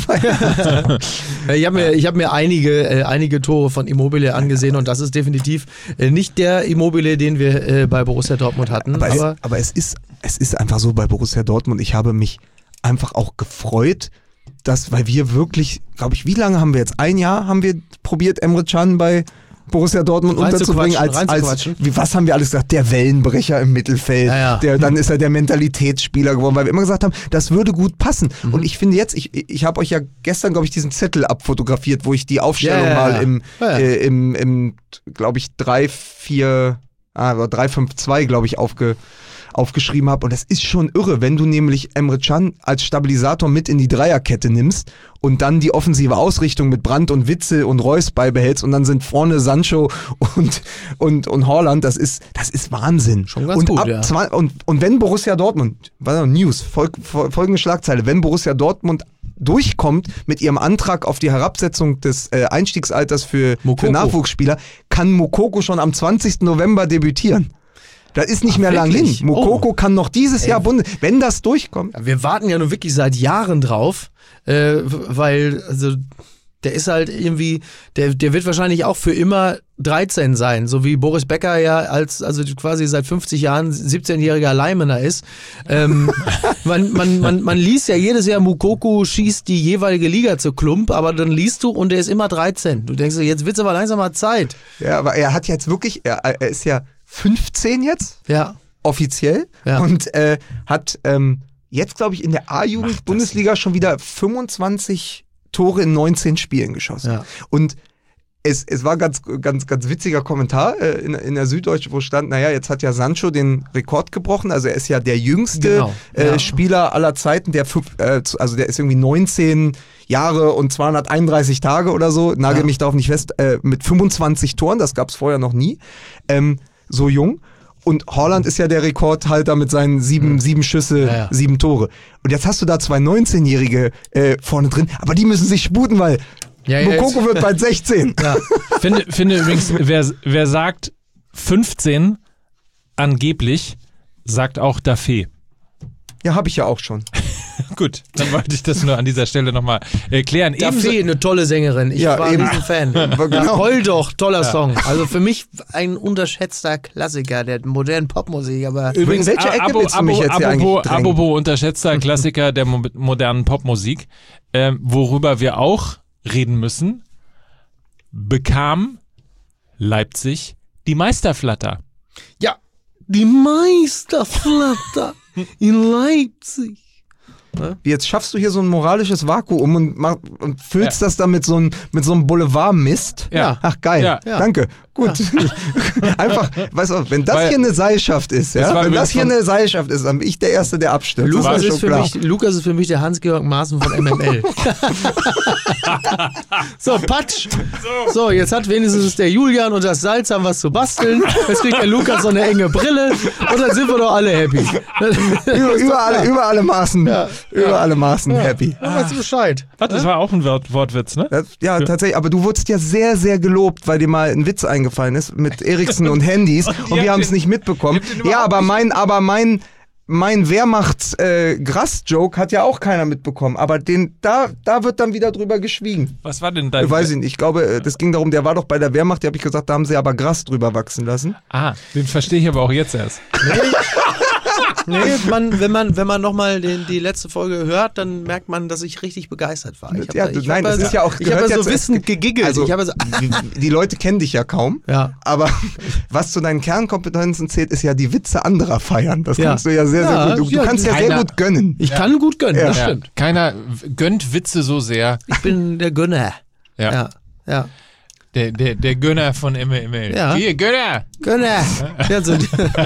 Selke. ich habe mir, ich hab mir einige, äh, einige Tore von Immobile angesehen und das ist definitiv äh, nicht der Immobile, den wir äh, bei Borussia Dortmund hatten. Aber, Aber, es, aber es, ist, es ist einfach so bei Borussia Dortmund, ich habe mich einfach auch gefreut, dass, weil wir wirklich, glaube ich, wie lange haben wir jetzt? Ein Jahr haben wir probiert, Emre Can bei Borussia Dortmund unterzubringen. Als, als, reinzuquatschen. wie, was haben wir alles gesagt? Der Wellenbrecher im Mittelfeld. Ja, ja. Der, dann ist er der Mentalitätsspieler geworden, weil wir immer gesagt haben, das würde gut passen. Mhm. Und ich finde jetzt, ich, ich habe euch ja gestern, glaube ich, diesen Zettel abfotografiert, wo ich die Aufstellung Ja, ja, mal ja. im, Ja, ja. äh, im, im glaube ich, drei vier ah, drei fünf zwei, glaube ich, aufge, aufgeschrieben habe. Und das ist schon irre, wenn du nämlich Emre Can als Stabilisator mit in die Dreierkette nimmst und dann die offensive Ausrichtung mit Brandt und Witzel und Reus beibehältst und dann sind vorne Sancho und, und, und Haaland. Das ist, das ist Wahnsinn. Schon ganz und, gut, ab ja. zwei, und, und wenn Borussia Dortmund, was noch, News, fol, fol, folgende Schlagzeile, wenn Borussia Dortmund durchkommt mit ihrem Antrag auf die Herabsetzung des äh, Einstiegsalters für, Moukoko. für Nachwuchsspieler, kann Moukoko schon am zwanzigsten November debütieren. Da ist nicht Ach, mehr lang hin. wirklich? Moukoko Oh. kann noch dieses Ey. Jahr Bundes, wenn das durchkommt. wir warten ja nun wirklich seit Jahren drauf, äh, weil also der ist halt irgendwie, der, der wird wahrscheinlich auch für immer dreizehn sein, so wie Boris Becker ja als, also quasi seit fünfzig Jahren siebzehnjähriger Leimener ist. Ähm, man, man, man, man liest ja jedes Jahr, Moukoko schießt die jeweilige Liga zu Klump, aber dann liest du und der ist immer dreizehn. Du denkst, jetzt wird's aber langsam mal Zeit. Ja, aber er hat jetzt wirklich, er, er ist ja fünfzehn jetzt, Ja. offiziell, Ja. und äh, hat ähm, jetzt, glaube ich, in der A-Jugend-Bundesliga schon wieder fünfundzwanzig Tore in neunzehn Spielen geschossen. Ja. Und es, es war ganz, ganz, ganz witziger Kommentar äh, in, in der Süddeutschen, wo stand, naja, jetzt hat ja Sancho den Rekord gebrochen, also er ist ja der jüngste Genau, äh, ja. Spieler aller Zeiten, der fünf, äh, zu- also der ist irgendwie neunzehn Jahre und zweihunderteinunddreißig Tage oder so, nagel Ja. mich darauf nicht fest, äh, mit fünfundzwanzig Toren, das gab es vorher noch nie, ähm, so jung. Und Haaland ist ja der Rekordhalter mit seinen sieben, sieben Schüsse, Ja, ja. sieben Tore. Und jetzt hast du da zwei neunzehnjährige äh, vorne drin, aber die müssen sich sputen, weil Ja, ja, Moukoko wird bald sechzehn. Ja. Finde, finde übrigens, wer, wer sagt fünfzehn angeblich, sagt auch Daffé. Ja, habe ich ja auch schon. Gut, dann wollte ich das nur an dieser Stelle nochmal erklären. Daffé, eine tolle Sängerin. Ich Ja, war eben. ein Riesenfan. Genau. Ja, heul doch, toller Song. Also für mich ein unterschätzter Klassiker der modernen Popmusik, aber Übrigens, welche Ecke Abo, willst du mich Abo, jetzt hier apropos, eigentlich drängen? apropos unterschätzter Klassiker der mo modernen Popmusik, ähm, worüber wir auch reden müssen, bekam Leipzig die Meisterflatter. ja, die Meisterflatter in Leipzig. Jetzt schaffst du hier so ein moralisches Vakuum und, mach, und füllst Ja. das dann mit so einem mit so einem Boulevard-Mist. Ja. Ach, geil. Ja. Ja. Danke. Gut. Einfach, weißt du, wenn das Weil- hier eine Seilschaft ist, Das ja, war wenn das übrigens hier von- eine Seilschaft ist, dann bin ich der Erste, der abstürzt. Das Lukas ist ist, schon für klar. mich, Lukas ist für mich der Hans-Georg Maaßen von M M L. So, Patsch. So, jetzt hat wenigstens der Julian und das Salz haben was zu basteln. Jetzt kriegt der Lukas so eine enge Brille und dann sind wir doch alle happy. über, über, alle, über alle Maßen, Ja. über alle Maßen happy. Dann weißt du Bescheid. Warte, das war auch ein Wort Wortwitz, ne? Das, ja, tatsächlich, aber du wurdest ja sehr, sehr gelobt, weil dir mal ein Witz eingefallen ist mit Eriksen und Handys und ihr wir habt haben es den- nicht mitbekommen. ihr habt den Ja, überhaupt aber nicht- mein, aber mein, mein Wehrmachts-Gras-Joke hat ja auch keiner mitbekommen, aber den, da, da wird dann wieder drüber geschwiegen. Was war denn dein... Ich weiß ich nicht, ich glaube, das ging darum, der war doch bei der Wehrmacht, da habe ich gesagt, da haben sie aber Gras drüber wachsen lassen. Ah, den verstehe ich aber auch jetzt erst. Nee, man, wenn man, wenn man nochmal die letzte Folge hört, dann merkt man, dass ich richtig begeistert war. Ich hab ja, da, ich nein, hab das da, ist ja auch, ich habe ja so zu- wissend gegiggelt. Also, ich habe so, die, die Leute kennen dich ja kaum, ja. aber was zu deinen Kernkompetenzen zählt, ist ja die Witze anderer feiern. Das Ja. kannst du ja sehr, sehr Ja, gut. Du, du ja, kannst ja sehr keiner- gut gönnen. Ich kann gut gönnen, das Ja. stimmt. Keiner gönnt Witze so sehr. Ich bin der Gönner. Ja. Ja, ja. Der, der, der Gönner von M M L. Ja. Hier, Gönner! Gönner. Ja, so die,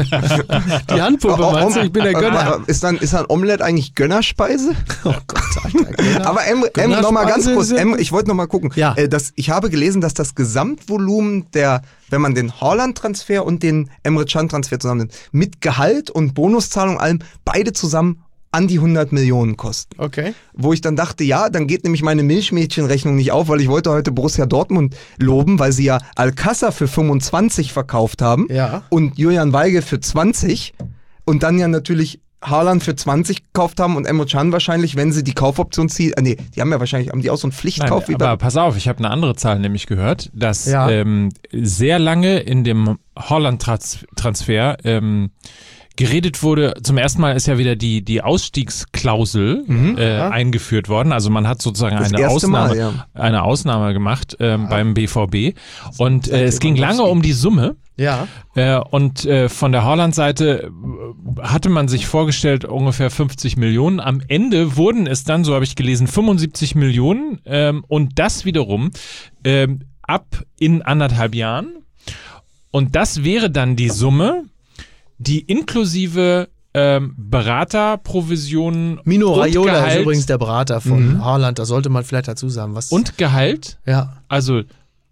die Handpuppe, Oh, meinst du? oh, Ich bin der äh, Gönner. äh, Ist dann, ist dann Omelette eigentlich Gönnerspeise? Oh Gott, Alter, Gönner. Aber M, M Gönnerspeise noch mal ganz kurz, ist- M, ich wollte noch mal gucken. Ja. Äh, das, ich habe gelesen, dass das Gesamtvolumen der, wenn man den Haaland-Transfer und den Emre Can-Transfer zusammennimmt, mit Gehalt und Bonuszahlung allem, beide zusammen an die hundert Millionen kosten. Okay. Wo ich dann dachte, ja, dann geht nämlich meine Milchmädchenrechnung nicht auf, weil ich wollte heute Borussia Dortmund loben, weil sie ja Alcázar für fünfundzwanzig verkauft haben Ja. und Julian Weigel für zwanzig und dann ja natürlich Haaland für zwanzig gekauft haben und Emre Can wahrscheinlich, wenn sie die Kaufoption ziehen, äh, nee, die haben ja wahrscheinlich, haben die auch so einen Pflichtkauf Nein, wie aber bei... pass auf, ich habe eine andere Zahl nämlich gehört, dass Ja. ähm, sehr lange in dem Holland-Transfer ähm, geredet wurde. Zum ersten Mal ist ja wieder die, die Ausstiegsklausel äh, eingeführt worden. Also man hat sozusagen Das eine erste Ausnahme, Mal, ja. eine Ausnahme gemacht ähm, beim B V B. Und äh, es ging lange Lewandowski. um die Summe. Ja. Äh, und äh, von der Holland-Seite äh, hatte man sich vorgestellt, ungefähr fünfzig Millionen. Am Ende wurden es dann, so habe ich gelesen, fünfundsiebzig Millionen. Ähm, und das wiederum ähm, ab in anderthalb Jahren. Und das wäre dann die Summe, die inklusive ähm, Beraterprovisionen Mino und Raiola Gehalt, ist übrigens der Berater von Haaland, das sollte man vielleicht dazu sagen. Was und Gehalt, ja. also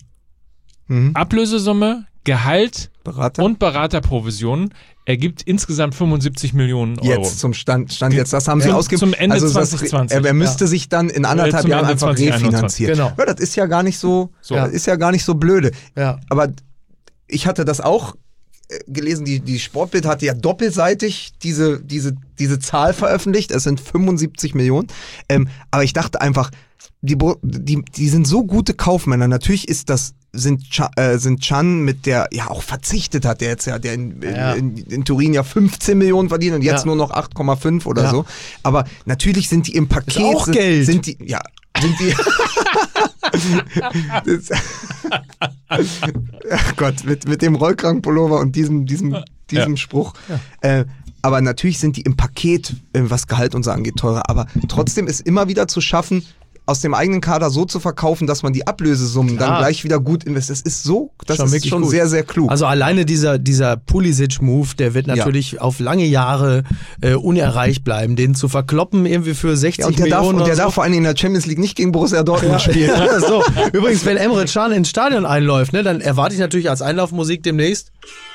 Mhm. Ablösesumme, Gehalt Berater? und Beraterprovisionen ergibt insgesamt fünfundsiebzig Millionen Euro. Jetzt zum Stand, Stand jetzt, das haben sie Zum- ausgegeben. zum Ende also das- zwanzig zwanzig. Er, er müsste sich dann in anderthalb zum Jahren Ende einfach zwanzig refinanzieren. Genau. Ja, das ist ja gar nicht so, So. das ist ja gar nicht so blöde. Ja. Aber ich hatte das auch äh, gelesen, die, die Sportbild hatte ja doppelseitig diese, diese, diese Zahl veröffentlicht. Es sind fünfundsiebzig Millionen. Ähm, aber ich dachte einfach, die, Bo- die, die sind so gute Kaufmänner. Natürlich ist das, sind, Cha, äh, sind Can mit der, ja auch verzichtet hat, der jetzt ja, der in, Ja. in, in Turin ja fünfzehn Millionen verdient und jetzt Ja. nur noch acht Komma fünf oder Ja. so. Aber natürlich sind die im Paket. Ist auch sind, Geld. Sind die, ja, sind die. das, Ach Gott, mit, mit dem Rollkragenpullover und diesem, diesem, diesem Ja. Spruch. Äh, aber natürlich sind die im Paket, äh, was Gehalt und so angeht, teurer. Aber trotzdem ist immer wieder zu schaffen, aus dem eigenen Kader so zu verkaufen, dass man die Ablösesummen Klar. dann gleich wieder gut investiert. Das ist so, das Schon ist wirklich schon gut. sehr, sehr klug. Also alleine dieser, dieser Pulisic-Move, der wird natürlich auf lange Jahre äh, unerreicht bleiben. Den zu verkloppen irgendwie für sechzig ja, und der darf, Millionen und der oder darf so. vor allem in der Champions League nicht gegen Borussia Dortmund spielen. Ja, so. Übrigens, wenn Emre Can ins Stadion einläuft, ne, dann erwarte ich natürlich als Einlaufmusik demnächst.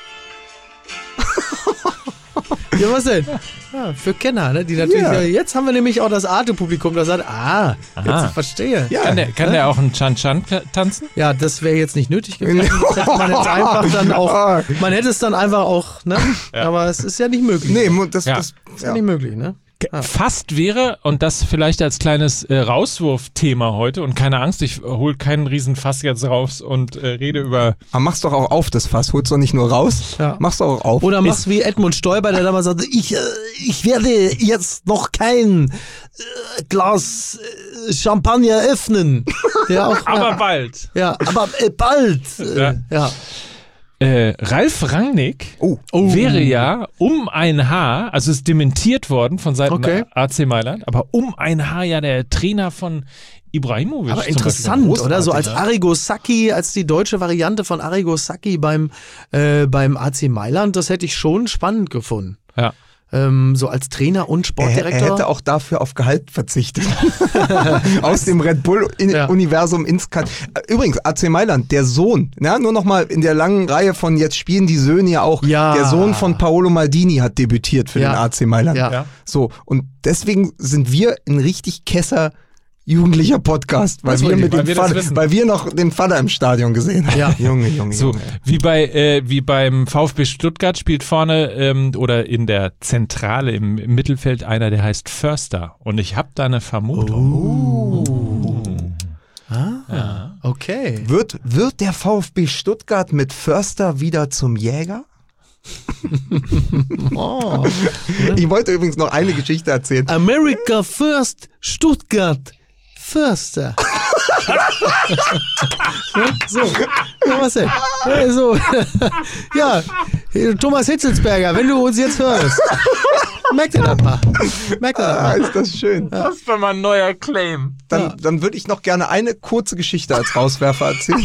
Ja, was denn? Ja, für Kenner, ne? Die natürlich, Ja. jetzt haben wir nämlich auch das Arte-Publikum, das sagt, ah, Aha. jetzt verstehe. Ja. Kann der, kann der auch einen Chan-Chan tanzen? Ja, das wäre jetzt nicht nötig gewesen. Das hätte man jetzt einfach dann auch, man hätte es dann einfach auch, ne? Aber es ist ja nicht möglich. Nee, mu- das, Ja. das ist ja ja. nicht möglich, ne? Ah. Fast wäre, und das vielleicht als kleines äh, Rauswurfthema heute, und keine Angst, ich hol keinen Riesenfass jetzt raus und äh, rede über... Aber mach's doch auch auf, das Fass. Hol's doch nicht nur raus, Ja. mach's doch auch auf. Oder machst wie Edmund Stoiber, der damals sagte, ich, äh, ich werde jetzt noch kein äh, Glas äh, Champagner öffnen. Der auch, Aber ja, bald. ja, aber äh, bald. Äh, Ja. ja. Äh, Ralf Rangnick Oh. wäre ja um ein Haar, also ist dementiert worden von Seiten Okay. A C Mailand, aber um ein Haar ja der Trainer von Ibrahimovic. Aber zum interessant, Beispiel. oder? So als Großartig, Arrigo Sacchi, als die deutsche Variante von Arrigo Sacchi beim, äh, beim A C Mailand, das hätte ich schon spannend gefunden. Ja. Ähm, so als Trainer und Er, Sportdirektor. er hätte auch dafür auf Gehalt verzichtet. Aus dem Red Ja. Bull-Universum ins Kan Übrigens, A C Mailand, der Sohn, ja, nur noch mal in der langen Reihe von jetzt spielen die Söhne ja auch. Ja. Der Sohn von Paolo Maldini hat debütiert für Ja. den A C Mailand. Ja. Ja. So, und deswegen sind wir ein richtig Kesser jugendlicher Podcast, weil Was wir, wollt ihr? mit Weil dem wir das Vater, wissen. weil wir noch den Vater im Stadion gesehen haben. Ja. Junge, Junge, So, Junge. wie bei äh, wie beim VfB Stuttgart spielt vorne ähm, oder in der Zentrale im, im Mittelfeld einer, der heißt Förster. Und ich habe da eine Vermutung. Oh. Ah, Ja. okay. Wird, wird der VfB Stuttgart mit Förster wieder zum Jäger? Oh. Ich wollte übrigens noch eine Geschichte erzählen. America First, Stuttgart Förster. so, ja, was denn? Ja, so. Ja, Thomas Hitzelsberger, wenn du uns jetzt hörst, merk dir das mal. Merk dir das Ah, mal. ist das schön. Das ist mal ein neuer Claim. Dann, Ja. dann würde ich noch gerne eine kurze Geschichte als Rauswerfer erzählen.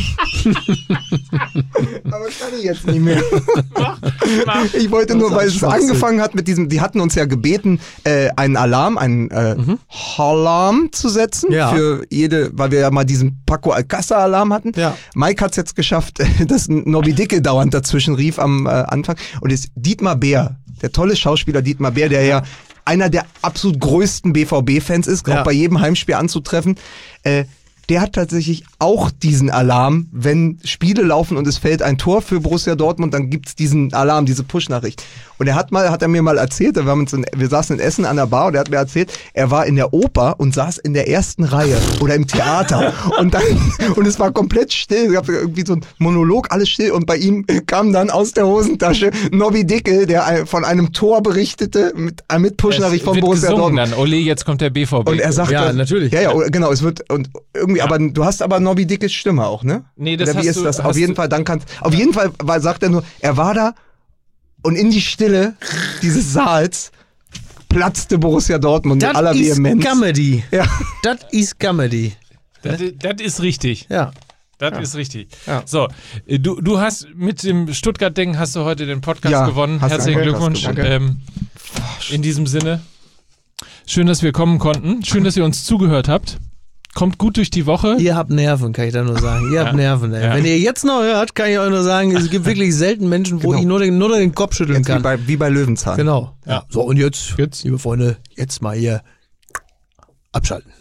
Aber kann ich jetzt nicht mehr. Ich wollte nur, weil es Schwachsinn. angefangen hat mit diesem, die hatten uns ja gebeten, äh, einen Alarm, einen äh, Alarm zu setzen Ja. für jede, weil wir ja mal diesen Paco Alcázar-Alarm hatten. Ja. Mike hat es jetzt geschafft, dass Nobby Dicke dauernd dazwischen rief am äh, Anfang. Und ist Dietmar Bär, der tolle Schauspieler Dietmar Bär, der ja einer der absolut größten B V B-Fans ist, Ja. auch bei jedem Heimspiel anzutreffen, äh, der hat tatsächlich auch diesen Alarm, wenn Spiele laufen und es fällt ein Tor für Borussia Dortmund, dann gibt's diesen Alarm, diese Push-Nachricht. Und er hat mal, hat er mir mal erzählt, wir, haben uns in, wir saßen in Essen an der Bar und er hat mir erzählt, er war in der Oper und saß in der ersten Reihe oder im Theater und dann, und es war komplett still, es gab irgendwie so ein Monolog, alles still und bei ihm kam dann aus der Hosentasche Nobby Dicke, der ein- von einem Tor berichtete mit, äh, mit Push-Nachricht von wird Borussia gesungen Dortmund. dann. Ole, jetzt kommt der B V B. Und er sagt, Ja, natürlich. Ja, ja, genau, es wird und irgendwie, aber du hast aber Nobby Dickes Stimme auch, ne? Nee, das Oder wie hast ist du- das? hast Auf jeden du- Fall, dann kannst, auf jeden Fall war, sagt er nur, er war da und in die Stille dieses Saals platzte Borussia Dortmund mit aller Das ist Vehemenz. Comedy. Ja. Das ist Comedy. Das, das ist richtig. Ja. Das ist richtig. Ja. So, äh, du, du hast mit dem Stuttgart-Ding hast du heute den Podcast Ja, gewonnen. hast du Herzlichen den Podcast Glückwunsch. gewonnen. Ähm, in diesem Sinne, schön, dass wir kommen konnten. Schön, dass ihr uns zugehört habt. Kommt gut durch die Woche. Ihr habt Nerven, kann ich da nur sagen. Ihr habt Ja. Nerven, ey. Ja. Wenn ihr jetzt noch hört, kann ich euch nur sagen, es gibt wirklich selten Menschen, wo Genau. ich nur den, nur den Kopf schütteln Jetzt wie kann. bei, wie bei Löwenzahn. Genau. Ja. So, und jetzt, jetzt, liebe Freunde, jetzt mal hier abschalten.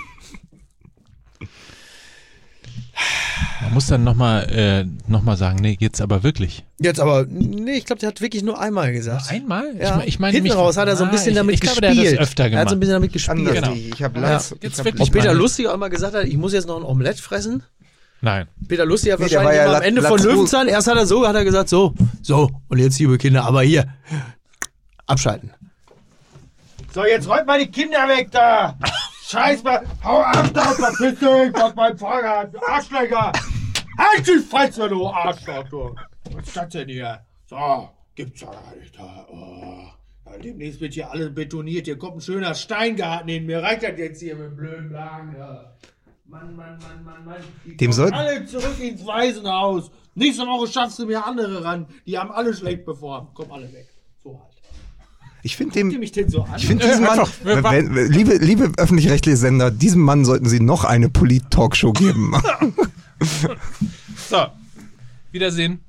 Man muss dann nochmal äh, noch mal sagen, nee, jetzt aber wirklich. Jetzt aber, nee, ich glaube, der hat wirklich nur einmal gesagt. Einmal? Ja. Ich, mein- ich meine Hinten mich- raus hat er so ein Ah, bisschen ich, damit ich glaube, gespielt. der hat das öfter Er hat so ein gemacht. bisschen damit gespielt. Anders Genau. wie ich. Ich habe Ja. Lanz. Jetzt ich hab, wirklich Ob Peter meine- Lustig auch immer gesagt hat, ich muss jetzt noch ein Omelett fressen. Nein. Peter Lustig hat Nee, der wahrscheinlich war ja immer am La- Ende La von Cruz. Löwenzahn, erst hat er so, hat er gesagt, so, so, und jetzt, liebe Kinder, aber hier, abschalten. So, jetzt räumt mal die Kinder weg da! Scheiß mal! Hau ab da, verpiss dich! Auf meinem Fahrrad! Du Arschlöcher! Halt die Fresse, du Arschloch, du! Was ist das denn hier? So, gibt's ja gar nicht da. Oh. Ja, demnächst wird hier alles betoniert. Hier kommt ein schöner Steingarten hin. Mir reicht das jetzt hier mit dem blöden Lagen da. Mann, Mann, Mann, Mann, Mann. Die Dem kommen soll- alle zurück ins Waisenhaus. Nächste Woche schaffst du mir andere ran. Die haben alle schlecht performt. Komm alle weg. So halt. ich finde Guckt ihr dem, mich denn so an? ich finde diesen Mann, einfach, wir wenn, wenn, liebe, liebe öffentlich-rechtliche Sender, diesem Mann sollten Sie noch eine Polit-Talkshow geben. So. Wiedersehen.